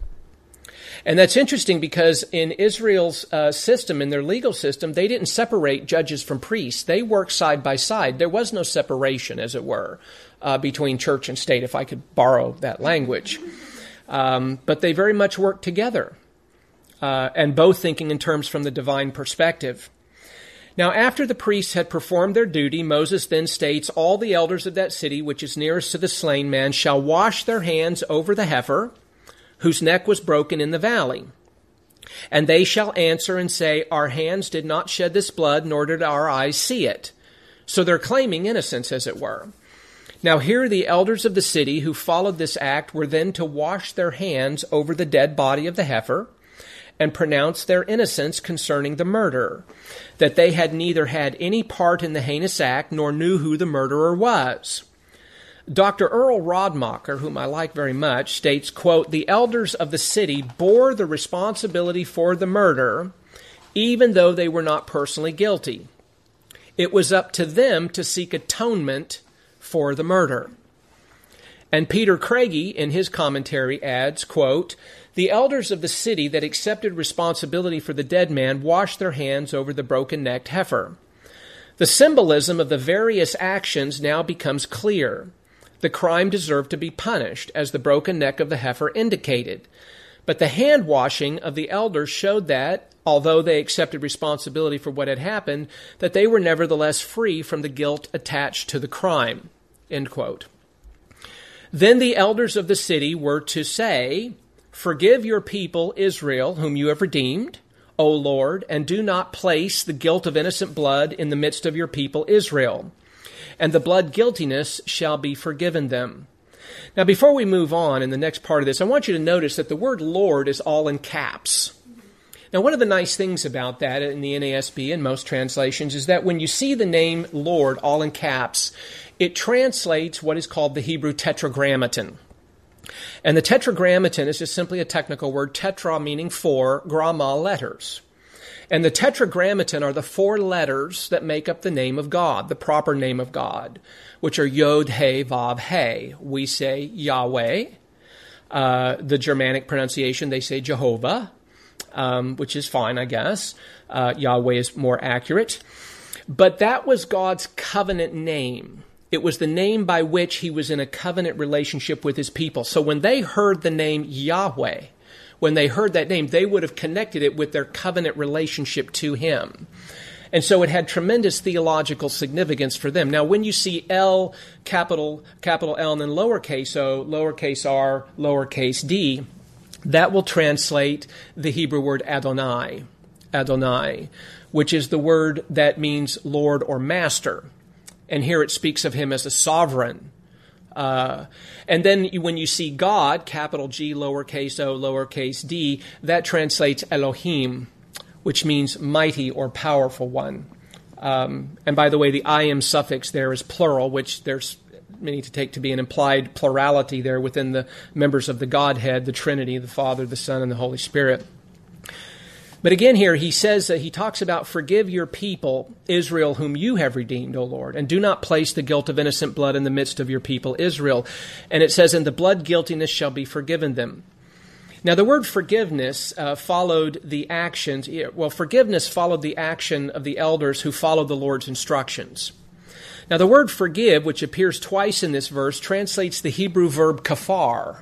And that's interesting because in Israel's uh, system, in their legal system, they didn't separate judges from priests. They worked side by side. There was no separation, as it were, uh, between church and state, if I could borrow that language. Um, but they very much worked together, uh, and both thinking in terms from the divine perspective. Now, after the priests had performed their duty, Moses then states, all the elders of that city, which is nearest to the slain man, shall wash their hands over the heifer, whose neck was broken in the valley. And they shall answer and say, our hands did not shed this blood, nor did our eyes see it. So they're claiming innocence, as it were. Now here the elders of the city who followed this act were then to wash their hands over the dead body of the heifer and pronounce their innocence concerning the murderer, that they had neither had any part in the heinous act nor knew who the murderer was. Doctor Earl Rodmacher, whom I like very much, states, quote, the elders of the city bore the responsibility for the murder, even though they were not personally guilty. It was up to them to seek atonement for the murder. And Peter Craigie, in his commentary, adds, quote, the elders of the city that accepted responsibility for the dead man washed their hands over the broken-necked heifer. The symbolism of the various actions now becomes clear. The crime deserved to be punished, as the broken neck of the heifer indicated. But the hand-washing of the elders showed that, although they accepted responsibility for what had happened, that they were nevertheless free from the guilt attached to the crime. End quote. Then the elders of the city were to say, forgive your people Israel, whom you have redeemed, O Lord, and do not place the guilt of innocent blood in the midst of your people Israel. And the blood guiltiness shall be forgiven them. Now, before we move on in the next part of this, I want you to notice that the word Lord is all in caps. Now, one of the nice things about that in the N A S B and most translations is that when you see the name Lord all in caps, it translates what is called the Hebrew tetragrammaton. And the tetragrammaton is just simply a technical word, tetra meaning four, gramma letters. And the tetragrammaton are the four letters that make up the name of God, the proper name of God, which are Yod, He, Vav, He. We say Yahweh. Uh, the Germanic pronunciation, they say Jehovah, um, which is fine, I guess. Uh, Yahweh is more accurate. But that was God's covenant name. It was the name by which he was in a covenant relationship with his people. So when they heard the name Yahweh, when they heard that name, they would have connected it with their covenant relationship to him. And so it had tremendous theological significance for them. Now, when you see L, capital capital L, and then lowercase o, lowercase r, lowercase d, that will translate the Hebrew word Adonai, Adonai, which is the word that means Lord or Master. And here it speaks of him as a sovereign. Uh, and then you, when you see God, capital G, lowercase o, lowercase d, that translates Elohim, which means mighty or powerful one. Um, and by the way, the I am suffix there is plural, which there's many to take to be an implied plurality there within the members of the Godhead, the Trinity, the Father, the Son, and the Holy Spirit. But again here, he says that he talks about, forgive your people, Israel, whom you have redeemed, O Lord, and do not place the guilt of innocent blood in the midst of your people, Israel. And it says, and the blood guiltiness shall be forgiven them. Now, the word forgiveness uh, followed the actions, well, forgiveness followed the action of the elders who followed the Lord's instructions. Now, the word forgive, which appears twice in this verse, translates the Hebrew verb kafar.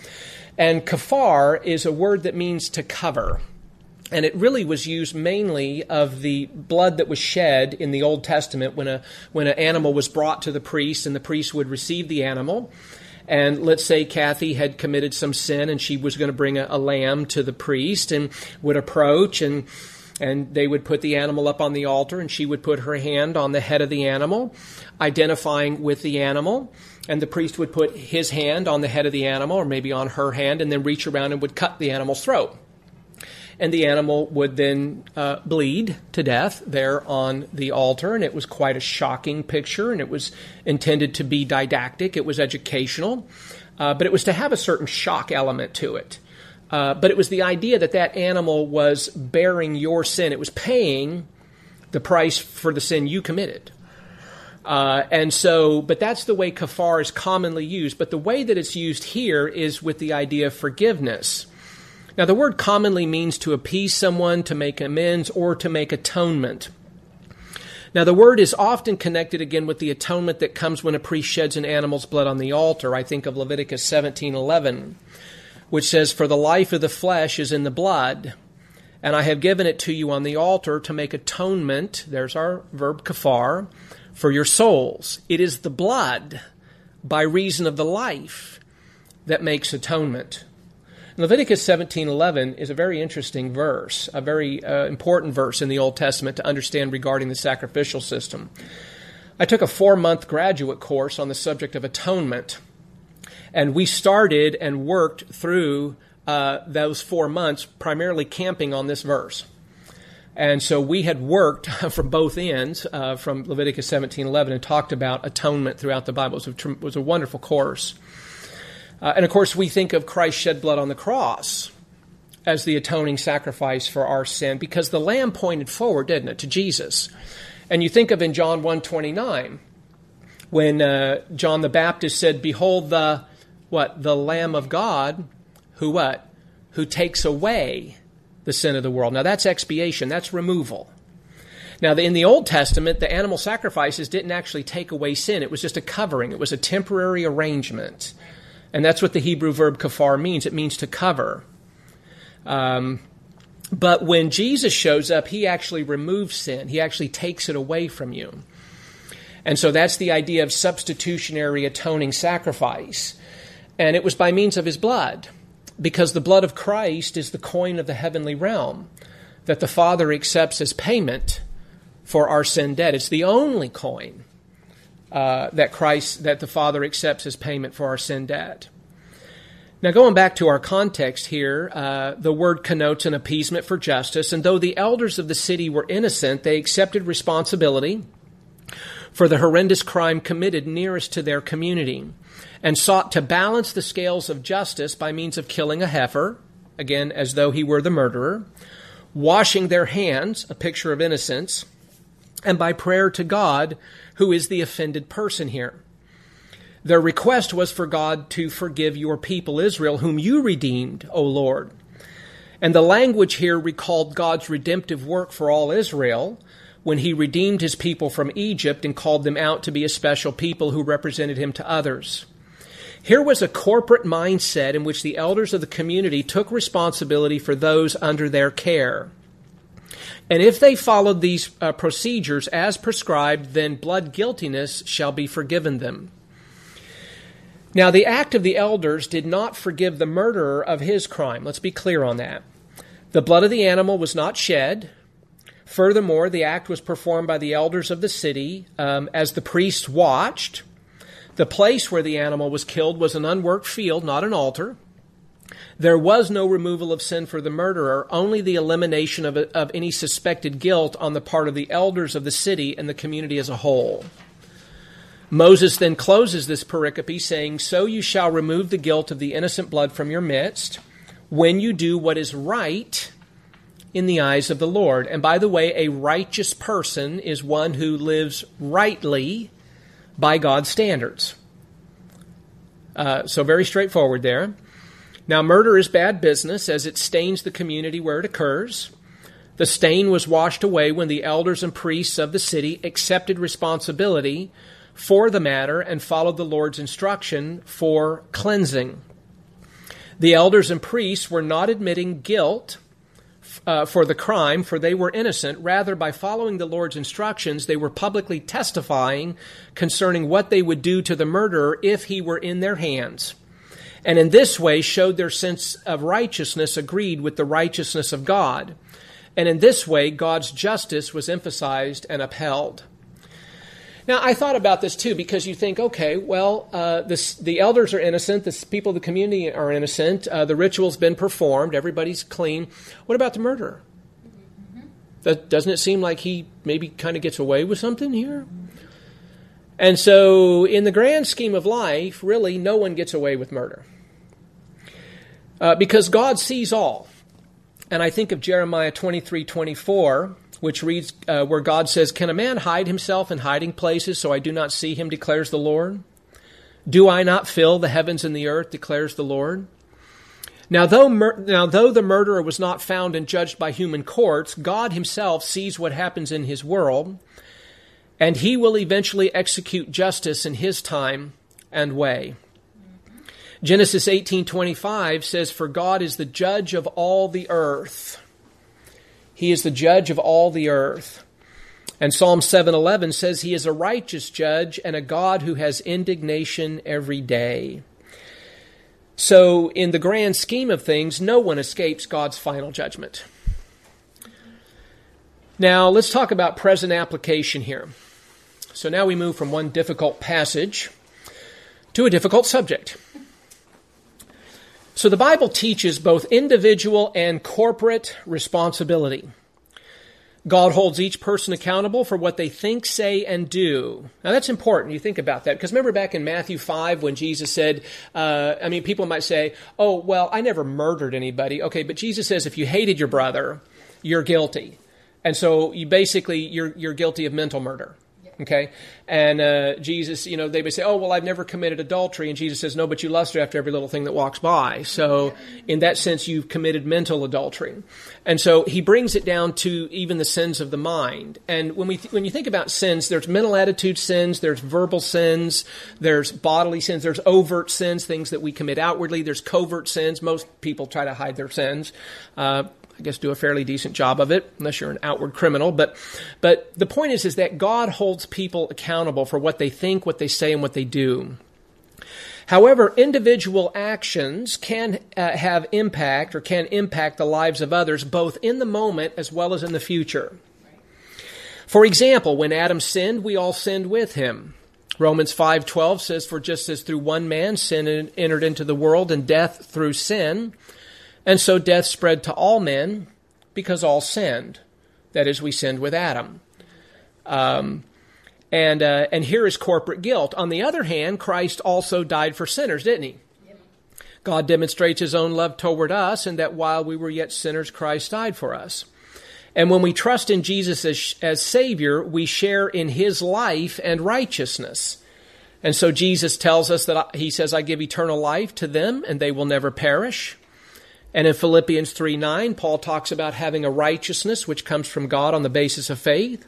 And kafar is a word that means to cover. And it really was used mainly of the blood that was shed in the Old Testament when a when an animal was brought to the priest, and the priest would receive the animal. And let's say Kathy had committed some sin and she was going to bring a, a lamb to the priest and would approach, and and they would put the animal up on the altar, and she would put her hand on the head of the animal, identifying with the animal. And the priest would put his hand on the head of the animal, or maybe on her hand, and then reach around and would cut the animal's throat. And the animal would then uh, bleed to death there on the altar. And it was quite a shocking picture, and it was intended to be didactic. It was educational, uh, but it was to have a certain shock element to it. Uh, but it was the idea that that animal was bearing your sin. It was paying the price for the sin you committed. Uh, and so, but that's the way kafar is commonly used. But the way that it's used here is with the idea of forgiveness. Now, the word commonly means to appease someone, to make amends, or to make atonement. Now, the word is often connected again with the atonement that comes when a priest sheds an animal's blood on the altar. I think of Leviticus seventeen eleven, which says, for the life of the flesh is in the blood, and I have given it to you on the altar to make atonement, there's our verb kafar, for your souls. It is the blood, by reason of the life, that makes atonement. Leviticus seventeen eleven is a very interesting verse, a very uh, important verse in the Old Testament to understand regarding the sacrificial system. I took a four-month graduate course on the subject of atonement, and we started and worked through uh, those four months primarily camping on this verse. And so we had worked from both ends, uh, from Leviticus seventeen eleven, and talked about atonement throughout the Bible. It was a, it was a wonderful course. Uh, and of course, we think of Christ's shed blood on the cross as the atoning sacrifice for our sin, because the Lamb pointed forward, didn't it, to Jesus. And you think of in John one twenty-nine, when uh, John the Baptist said, behold the, what, the Lamb of God, who what? Who takes away the sin of the world. Now that's expiation, that's removal. Now in the Old Testament, the animal sacrifices didn't actually take away sin. It was just a covering. It was a temporary arrangement. And that's what the Hebrew verb kafar means. It means to cover. Um, but when Jesus shows up, he actually removes sin. He actually takes it away from you. And so that's the idea of substitutionary atoning sacrifice. And it was by means of his blood, because the blood of Christ is the coin of the heavenly realm that the Father accepts as payment for our sin debt. It's the only coin Uh, that Christ, that the Father accepts as payment for our sin debt. Now, going back to our context here, uh, the word connotes an appeasement for justice, and though the elders of the city were innocent, they accepted responsibility for the horrendous crime committed nearest to their community, and sought to balance the scales of justice by means of killing a heifer, again, as though he were the murderer, washing their hands, a picture of innocence, and by prayer to God, who is the offended person here. Their request was for God to forgive your people Israel, whom you redeemed, O Lord. And the language here recalled God's redemptive work for all Israel when he redeemed his people from Egypt and called them out to be a special people who represented him to others. Here was a corporate mindset in which the elders of the community took responsibility for those under their care. And if they followed these uh, procedures as prescribed, then blood guiltiness shall be forgiven them. Now, the act of the elders did not forgive the murderer of his crime. Let's be clear on that. The blood of the animal was not shed. Furthermore, the act was performed by the elders of the city um, as the priests watched. The place where the animal was killed was an unworked field, not an altar. There was no removal of sin for the murderer, only the elimination of, of any suspected guilt on the part of the elders of the city and the community as a whole. Moses then closes this pericope saying, "So you shall remove the guilt of the innocent blood from your midst when you do what is right in the eyes of the Lord." And by the way, a righteous person is one who lives rightly by God's standards. Uh, so very straightforward there. Now, murder is bad business as it stains the community where it occurs. The stain was washed away when the elders and priests of the city accepted responsibility for the matter and followed the Lord's instruction for cleansing. The elders and priests were not admitting guilt uh, for the crime, for they were innocent. Rather, by following the Lord's instructions, they were publicly testifying concerning what they would do to the murderer if he were in their hands. And in this way showed their sense of righteousness agreed with the righteousness of God. And in this way, God's justice was emphasized and upheld. Now, I thought about this too, because you think, okay, well, uh, this, the elders are innocent, the people of the community are innocent, uh, the ritual's been performed, everybody's clean. What about the murderer? Mm-hmm. That, doesn't it seem like he maybe kind of gets away with something here? And so, in the grand scheme of life, really, no one gets away with murder. Uh, because God sees all. And I think of Jeremiah twenty-three twenty-four, which reads, uh, where God says, "Can a man hide himself in hiding places so I do not see him, declares the Lord? Do I not fill the heavens and the earth, declares the Lord?" Now though, mur- now, though the murderer was not found and judged by human courts, God himself sees what happens in his world, and he will eventually execute justice in his time and way. Genesis eighteen twenty-five says, "For God is the judge of all the earth." He is the judge of all the earth. And Psalm seven eleven says he is a righteous judge and a God who has indignation every day. So in the grand scheme of things, no one escapes God's final judgment. Now let's talk about present application here. So now we move from one difficult passage to a difficult subject. So the Bible teaches both individual and corporate responsibility. God holds each person accountable for what they think, say, and do. Now that's important. You think about that. Because remember back in Matthew five when Jesus said, uh, I mean, people might say, oh, well, I never murdered anybody. Okay, but Jesus says if you hated your brother, you're guilty. And so you basically, you're you're guilty of mental murder. Okay, and uh, Jesus, you know, they would say, oh, well, I've never committed adultery. And Jesus says, no, but you lust after every little thing that walks by. So in that sense, you've committed mental adultery. And so he brings it down to even the sins of the mind. And when we th- when you think about sins, there's mental attitude sins, there's verbal sins, there's bodily sins, there's overt sins, things that we commit outwardly, there's covert sins. Most people try to hide their sins. Uh I guess do a fairly decent job of it, unless you're an outward criminal. But but the point is, is that God holds people accountable for what they think, what they say, and what they do. However, individual actions can uh, have impact or can impact the lives of others, both in the moment as well as in the future. For example, when Adam sinned, we all sinned with him. Romans five twelve says, "For just as through one man sin entered into the world, and death through sin, and so death spread to all men because all sinned." That is, we sinned with Adam. Um, and uh, and here is corporate guilt. On the other hand, Christ also died for sinners, didn't he? Yep. God demonstrates his own love toward us, and that while we were yet sinners, Christ died for us. And when we trust in Jesus as, as Savior, we share in His life and righteousness. And so Jesus tells us that I, He says, I give eternal life to them and they will never perish. And in Philippians three nine, Paul talks about having a righteousness which comes from God on the basis of faith.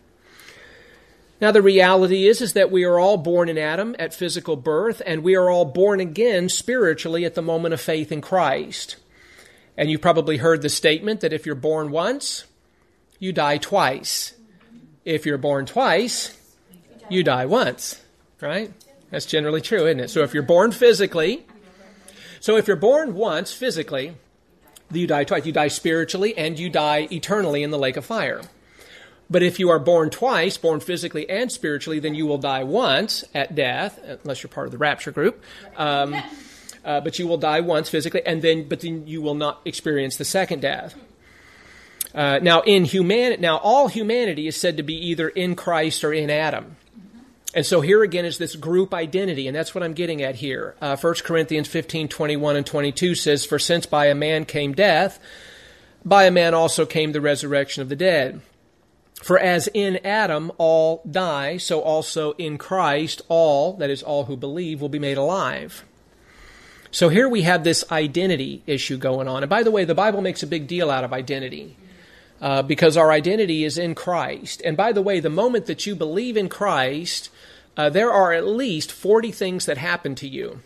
Now the reality is, is that we are all born in Adam at physical birth, and we are all born again spiritually at the moment of faith in Christ. And you probably heard the statement that if you're born once, you die twice. If you're born twice, you die once, right? That's generally true, isn't it? So if you're born physically, so if you're born once physically, you die twice. You die spiritually and you die eternally in the lake of fire. But if you are born twice, born physically and spiritually, then you will die once at death, unless you're part of the rapture group. Um, uh, but you will die once physically, and then but then you will not experience the second death. Uh, now, in human, now all humanity is said to be either in Christ or in Adam. And so here again is this group identity, and that's what I'm getting at here. Uh, First Corinthians fifteen twenty-one and twenty-two says, For since by a man came death, by a man also came the resurrection of the dead. For as in Adam all die, so also in Christ all, that is all who believe, will be made alive. So here we have this identity issue going on. And by the way, the Bible makes a big deal out of identity. Uh, because our identity is in Christ. And by the way, the moment that you believe in Christ, uh, there are at least forty things that happen to you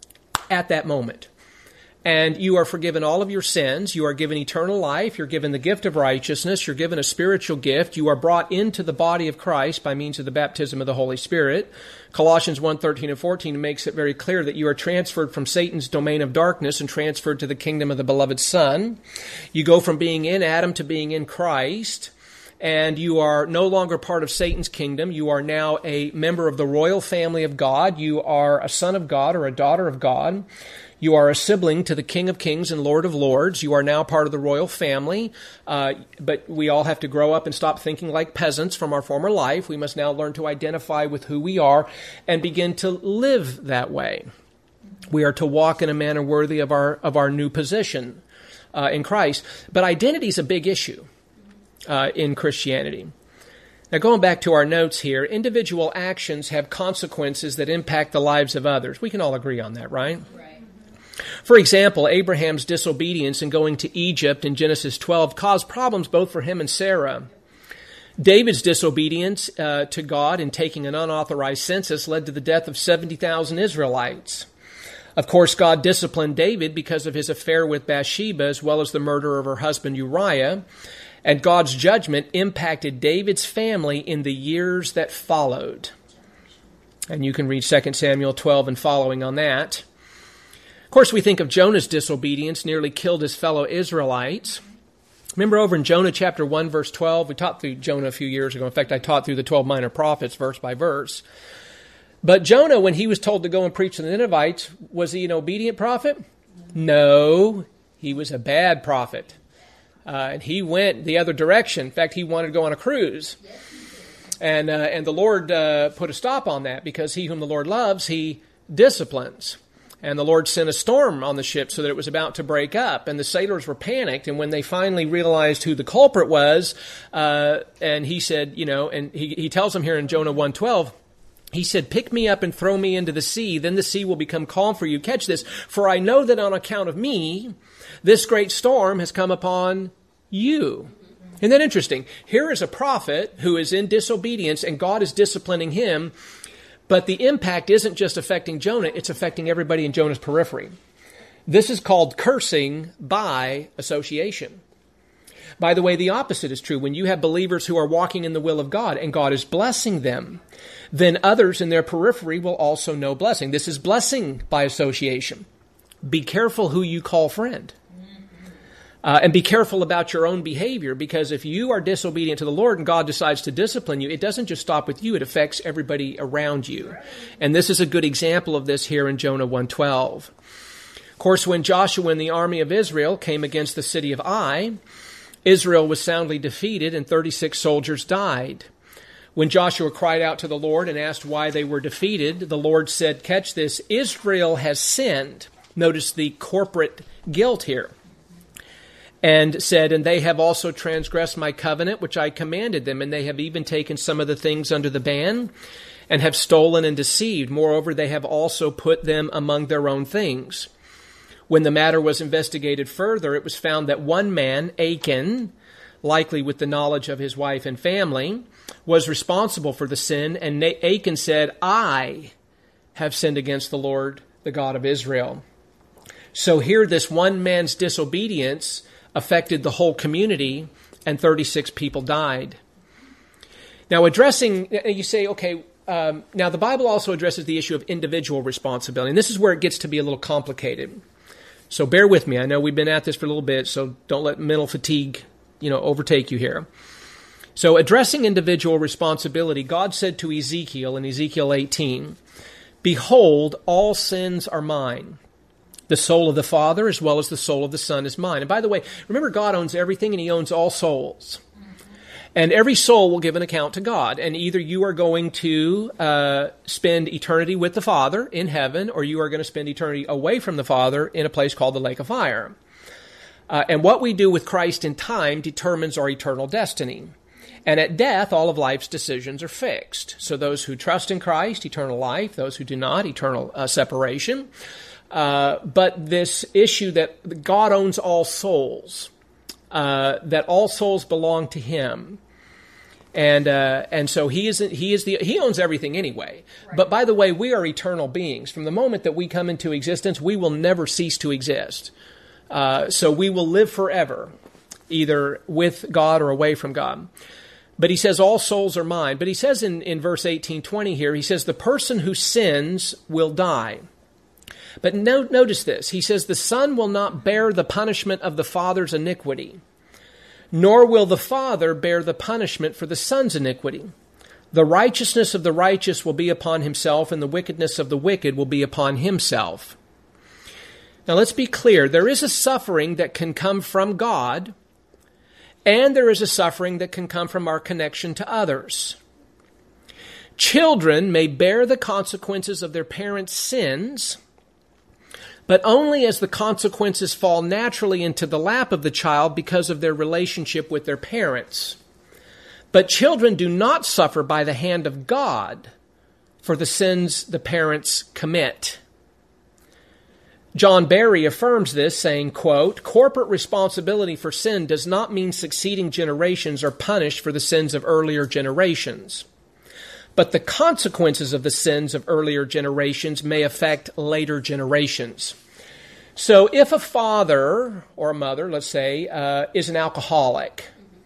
at that moment. And you are forgiven all of your sins. You are given eternal life. You're given the gift of righteousness. You're given a spiritual gift. You are brought into the body of Christ by means of the baptism of the Holy Spirit. Colossians one thirteen and fourteen makes it very clear that you are transferred from Satan's domain of darkness and transferred to the kingdom of the beloved Son. You go from being in Adam to being in Christ. And you are no longer part of Satan's kingdom. You are now a member of the royal family of God. You are a son of God or a daughter of God. You are a sibling to the King of Kings and Lord of Lords. You are now part of the royal family. Uh, but we all have to grow up and stop thinking like peasants from our former life. We must now learn to identify with who we are and begin to live that way. We are to walk in a manner worthy of our of our new position uh, in Christ. But identity is a big issue uh, in Christianity. Now, going back to our notes here, individual actions have consequences that impact the lives of others. We can all agree on that, right? Right. For example, Abraham's disobedience in going to Egypt in Genesis twelve caused problems both for him and Sarah. David's disobedience uh, to God in taking an unauthorized census led to the death of seventy thousand Israelites. Of course, God disciplined David because of his affair with Bathsheba, as well as the murder of her husband Uriah. And God's judgment impacted David's family in the years that followed. And you can read Second Samuel twelve and following on that. Of course, we think of Jonah's disobedience nearly killed his fellow Israelites. Remember over in Jonah chapter one, verse twelve, we taught through Jonah a few years ago. In fact, I taught through the twelve minor prophets verse by verse. But Jonah, when he was told to go and preach to the Ninevites, was he an obedient prophet? No, he was a bad prophet. Uh, and he went the other direction. In fact, he wanted to go on a cruise. And, uh, and the Lord uh, put a stop on that because he whom the Lord loves, he disciplines. And the Lord sent a storm on the ship so that it was about to break up. And the sailors were panicked. And when they finally realized who the culprit was, uh, and he said, you know, and he, he tells them here in Jonah one twelve, he said, pick me up and throw me into the sea. Then the sea will become calm for you. Catch this. For I know that on account of me, this great storm has come upon you. Isn't that interesting? Here is a prophet who is in disobedience and God is disciplining him. But the impact isn't just affecting Jonah, it's affecting everybody in Jonah's periphery. This is called cursing by association. By the way, the opposite is true. When you have believers who are walking in the will of God and God is blessing them, then others in their periphery will also know blessing. This is blessing by association. Be careful who you call friend. Uh, and be careful about your own behavior, because if you are disobedient to the Lord and God decides to discipline you, it doesn't just stop with you, it affects everybody around you. And this is a good example of this here in Jonah one twelve. Of course, when Joshua and the army of Israel came against the city of Ai, Israel was soundly defeated and thirty-six soldiers died. When Joshua cried out to the Lord and asked why they were defeated, the Lord said, catch this, Israel has sinned. Notice the corporate guilt here. and said, and they have also transgressed my covenant, which I commanded them, and they have even taken some of the things under the ban, and have stolen and deceived. Moreover, they have also put them among their own things. When the matter was investigated further, it was found that one man, Achan, likely with the knowledge of his wife and family, was responsible for the sin, and Achan said, I have sinned against the Lord, the God of Israel. So here this one man's disobedience affected the whole community, and thirty-six people died. Now, addressing, you say, okay, um, now the Bible also addresses the issue of individual responsibility, and this is where it gets to be a little complicated. So bear with me. I know we've been at this for a little bit, so don't let mental fatigue, you know, overtake you here. So addressing individual responsibility, God said to Ezekiel in Ezekiel eighteen, behold, all sins are mine. The soul of the Father as well as the soul of the Son is mine. And by the way, remember God owns everything and he owns all souls. And every soul will give an account to God. And either you are going to uh, spend eternity with the Father in heaven, or you are going to spend eternity away from the Father in a place called the lake of fire. Uh, and what we do with Christ in time determines our eternal destiny. And at death, all of life's decisions are fixed. So those who trust in Christ, eternal life. Those who do not, eternal uh, separation. Uh, but this issue that God owns all souls, uh, that all souls belong to Him, and uh, and so He is He is the He owns everything anyway. Right. But by the way, we are eternal beings. From the moment that we come into existence, we will never cease to exist. Uh, so we will live forever, either with God or away from God. But He says all souls are mine. But He says in in verse eighteen twenty here, He says the person who sins will die. But no, notice this. He says, the Son will not bear the punishment of the Father's iniquity, nor will the Father bear the punishment for the Son's iniquity. The righteousness of the righteous will be upon himself, and the wickedness of the wicked will be upon himself. Now let's be clear. There is a suffering that can come from God, and there is a suffering that can come from our connection to others. Children may bear the consequences of their parents' sins, but only as the consequences fall naturally into the lap of the child because of their relationship with their parents. But children do not suffer by the hand of God for the sins the parents commit. John Barry affirms this, saying, quote, corporate responsibility for sin does not mean succeeding generations are punished for the sins of earlier generations. But the consequences of the sins of earlier generations may affect later generations. So if a father or a mother, let's say, uh, is an alcoholic,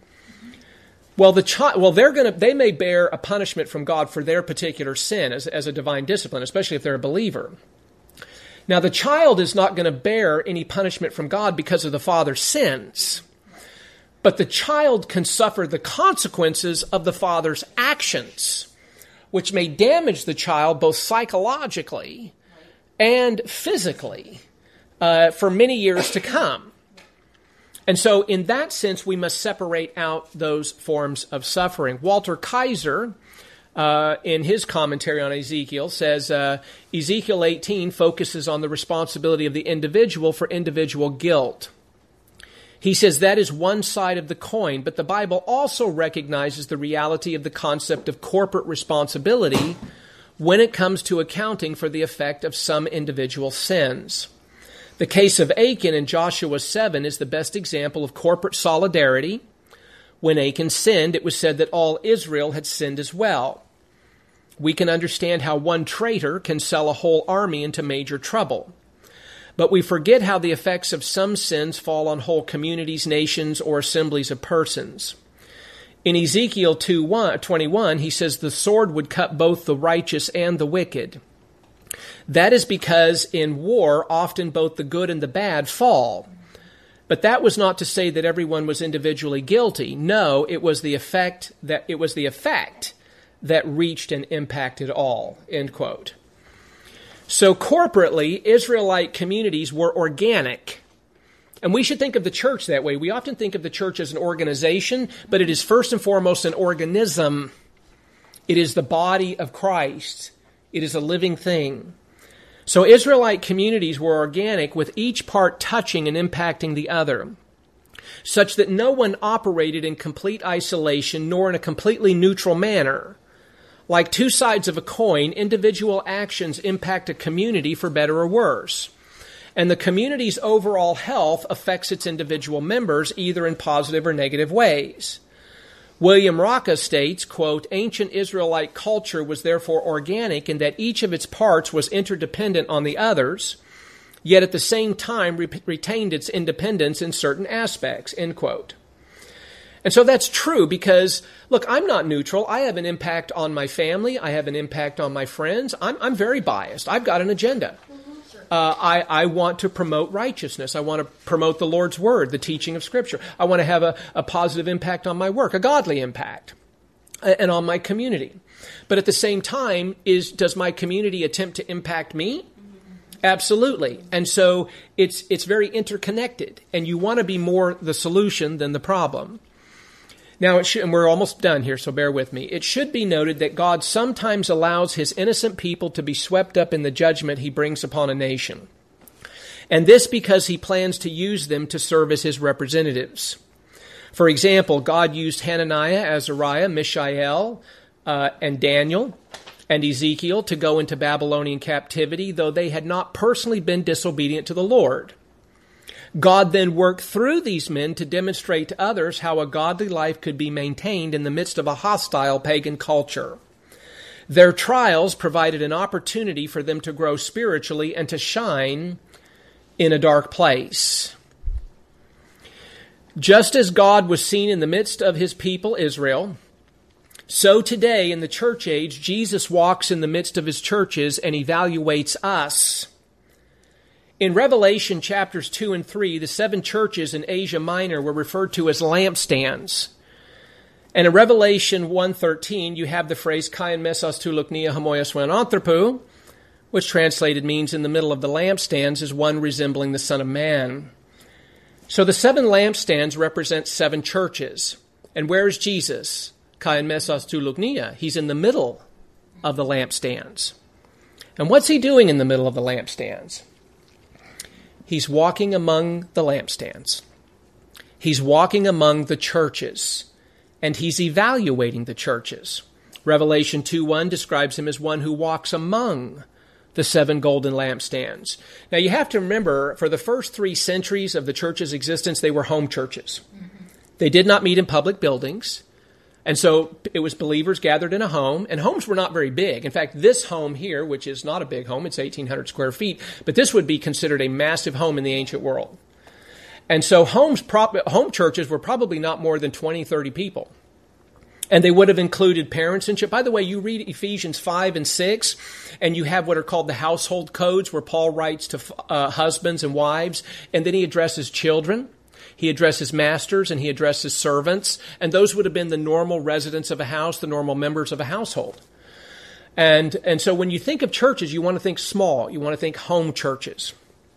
well, the child, well, they're going to, they may bear a punishment from God for their particular sin as, as a divine discipline, especially if they're a believer. Now, the child is not going to bear any punishment from God because of the father's sins, but the child can suffer the consequences of the father's actions, which may damage the child both psychologically and physically uh, for many years to come. And so in that sense, we must separate out those forms of suffering. Walter Kaiser, uh, in his commentary on Ezekiel, says uh, Ezekiel eighteen focuses on the responsibility of the individual for individual guilt. He says that is one side of the coin, but the Bible also recognizes the reality of the concept of corporate responsibility when it comes to accounting for the effect of some individual sins. The case of Achan in Joshua seven is the best example of corporate solidarity. When Achan sinned, it was said that all Israel had sinned as well. We can understand how one traitor can sell a whole army into major trouble. But we forget how the effects of some sins fall on whole communities, nations, or assemblies of persons. In Ezekiel two twenty-one, he says the sword would cut both the righteous and the wicked. That is because in war, often both the good and the bad fall. But that was not to say that everyone was individually guilty. No, it was the effect that it was the effect that reached and impacted all. End quote. So corporately, Israelite communities were organic. And we should think of the church that way. We often think of the church as an organization, but it is first and foremost an organism. It is the body of Christ. It is a living thing. So Israelite communities were organic, with each part touching and impacting the other. such that no one operated in complete isolation nor in a completely neutral manner. Like two sides of a coin, individual actions impact a community for better or worse. And the community's overall health affects its individual members either in positive or negative ways. William Rocca states, quote, ancient Israelite culture was therefore organic in that each of its parts was interdependent on the others, yet at the same time re- retained its independence in certain aspects, end quote. And so that's true because, look, I'm not neutral. I have an impact on my family. I have an impact on my friends. I'm, I'm very biased. I've got an agenda. Uh, I, I want to promote righteousness. I want to promote the Lord's Word, the teaching of Scripture. I want to have a, a positive impact on my work, a godly impact, and on my community. But at the same time, is does my community attempt to impact me? Absolutely. And so it's it's very interconnected, and you want to be more the solution than the problem. Now, it should, and we're almost done here, so bear with me. It should be noted that God sometimes allows his innocent people to be swept up in the judgment he brings upon a nation. And this because he plans to use them to serve as his representatives. For example, God used Hananiah, Azariah, Mishael, uh, and Daniel, and Ezekiel to go into Babylonian captivity, though they had not personally been disobedient to the Lord. God then worked through these men to demonstrate to others how a godly life could be maintained in the midst of a hostile pagan culture. Their trials provided an opportunity for them to grow spiritually and to shine in a dark place. Just as God was seen in the midst of his people, Israel, so today in the church age, Jesus walks in the midst of his churches and evaluates us. In Revelation chapters two and three, the seven churches in Asia Minor were referred to as lampstands. And in Revelation one thirteen, you have the phrase Kai mesos tu luknia hamoios wen anthropu, which translated means in the middle of the lampstands is one resembling the Son of Man. So the seven lampstands represent seven churches. And where is Jesus? Kai mesos tu luknia. He's in the middle of the lampstands. And what's he doing in the middle of the lampstands? He's walking among the lampstands. He's walking among the churches, and he's evaluating the churches. Revelation two one describes him as one who walks among the seven golden lampstands. Now you have to remember, for the first three centuries of the church's existence, they were home churches. Mm-hmm. They did not meet in public buildings. And so it was believers gathered in a home, and homes were not very big. In fact, this home here, which is not a big home, it's eighteen hundred square feet, but this would be considered a massive home in the ancient world. And so homes, home churches were probably not more than twenty, thirty people. And they would have included parents and children. By the way, you read Ephesians five and six, and you have what are called the household codes, where Paul writes to uh, husbands and wives, and then he addresses children. He addresses masters and he addresses servants, and those would have been the normal residents of a house, the normal members of a household. And, and so when you think of churches, you want to think small. You want to think home churches.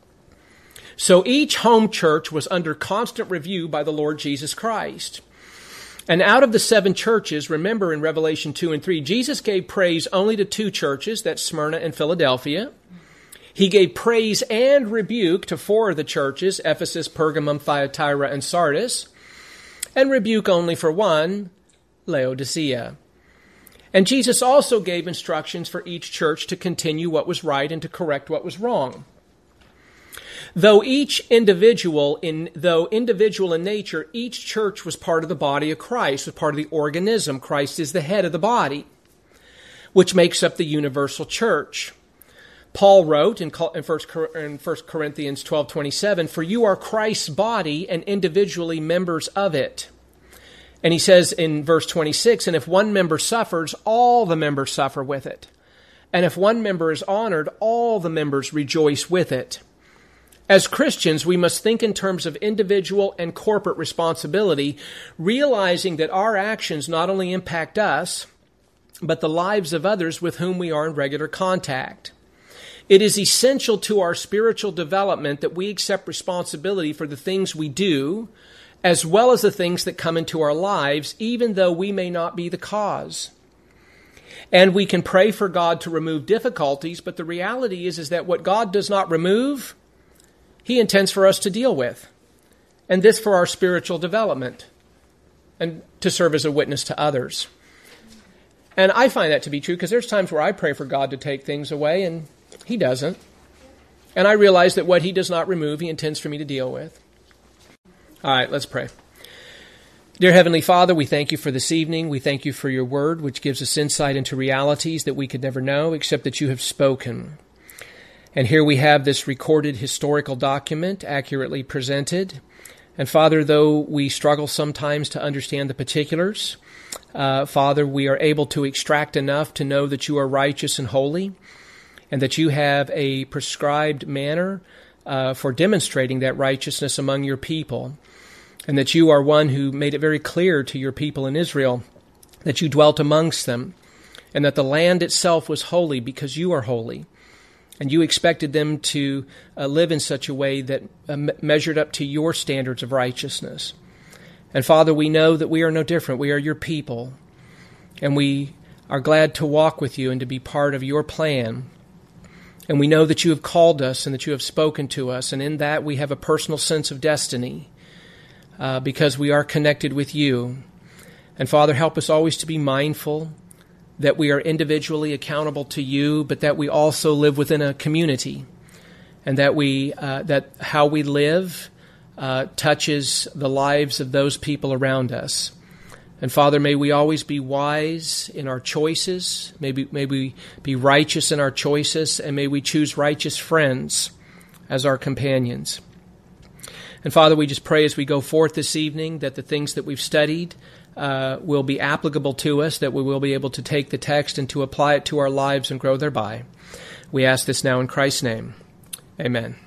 So each home church was under constant review by the Lord Jesus Christ. And out of the seven churches, remember in Revelation two and three, Jesus gave praise only to two churches, that's Smyrna and Philadelphia. He gave praise and rebuke to four of the churches, Ephesus, Pergamum, Thyatira, and Sardis, and rebuke only for one, Laodicea. And Jesus also gave instructions for each church to continue what was right and to correct what was wrong. Though each individual in though individual in nature, each church was part of the body of Christ, was part of the organism. Christ is the head of the body, which makes up the universal church. Paul wrote in First Corinthians twelve twenty-seven, "For you are Christ's body and individually members of it." And he says in verse twenty-six, "And if one member suffers, all the members suffer with it. And if one member is honored, all the members rejoice with it." As Christians, we must think in terms of individual and corporate responsibility, realizing that our actions not only impact us, but the lives of others with whom we are in regular contact. It is essential to our spiritual development that we accept responsibility for the things we do, as well as the things that come into our lives, even though we may not be the cause. And we can pray for God to remove difficulties, but the reality is, is that what God does not remove, He intends for us to deal with. and this for our spiritual development and to serve as a witness to others. And I find that to be true because there's times where I pray for God to take things away and He doesn't. And I realize that what He does not remove, He intends for me to deal with. All right, let's pray. Dear Heavenly Father, we thank You for this evening. We thank You for Your word, which gives us insight into realities that we could never know except that You have spoken. And here we have this recorded historical document accurately presented. And Father, though we struggle sometimes to understand the particulars, uh, Father, we are able to extract enough to know that You are righteous and holy, and that You have a prescribed manner uh, for demonstrating that righteousness among Your people, and that You are one who made it very clear to Your people in Israel that You dwelt amongst them, and that the land itself was holy because You are holy, and You expected them to uh, live in such a way that uh, me- measured up to Your standards of righteousness. And Father, we know that we are no different. We are Your people, and we are glad to walk with You and to be part of Your plan. And we know that You have called us and that You have spoken to us. And in that we have a personal sense of destiny uh, because we are connected with You. And Father, help us always to be mindful that we are individually accountable to You, but that we also live within a community. And that we uh, that how we live uh, touches the lives of those people around us. And Father, may we always be wise in our choices. May we, may we be righteous in our choices, and may we choose righteous friends as our companions. And Father, we just pray as we go forth this evening that the things that we've studied uh, will be applicable to us, that we will be able to take the text and to apply it to our lives and grow thereby. We ask this now in Christ's name. Amen.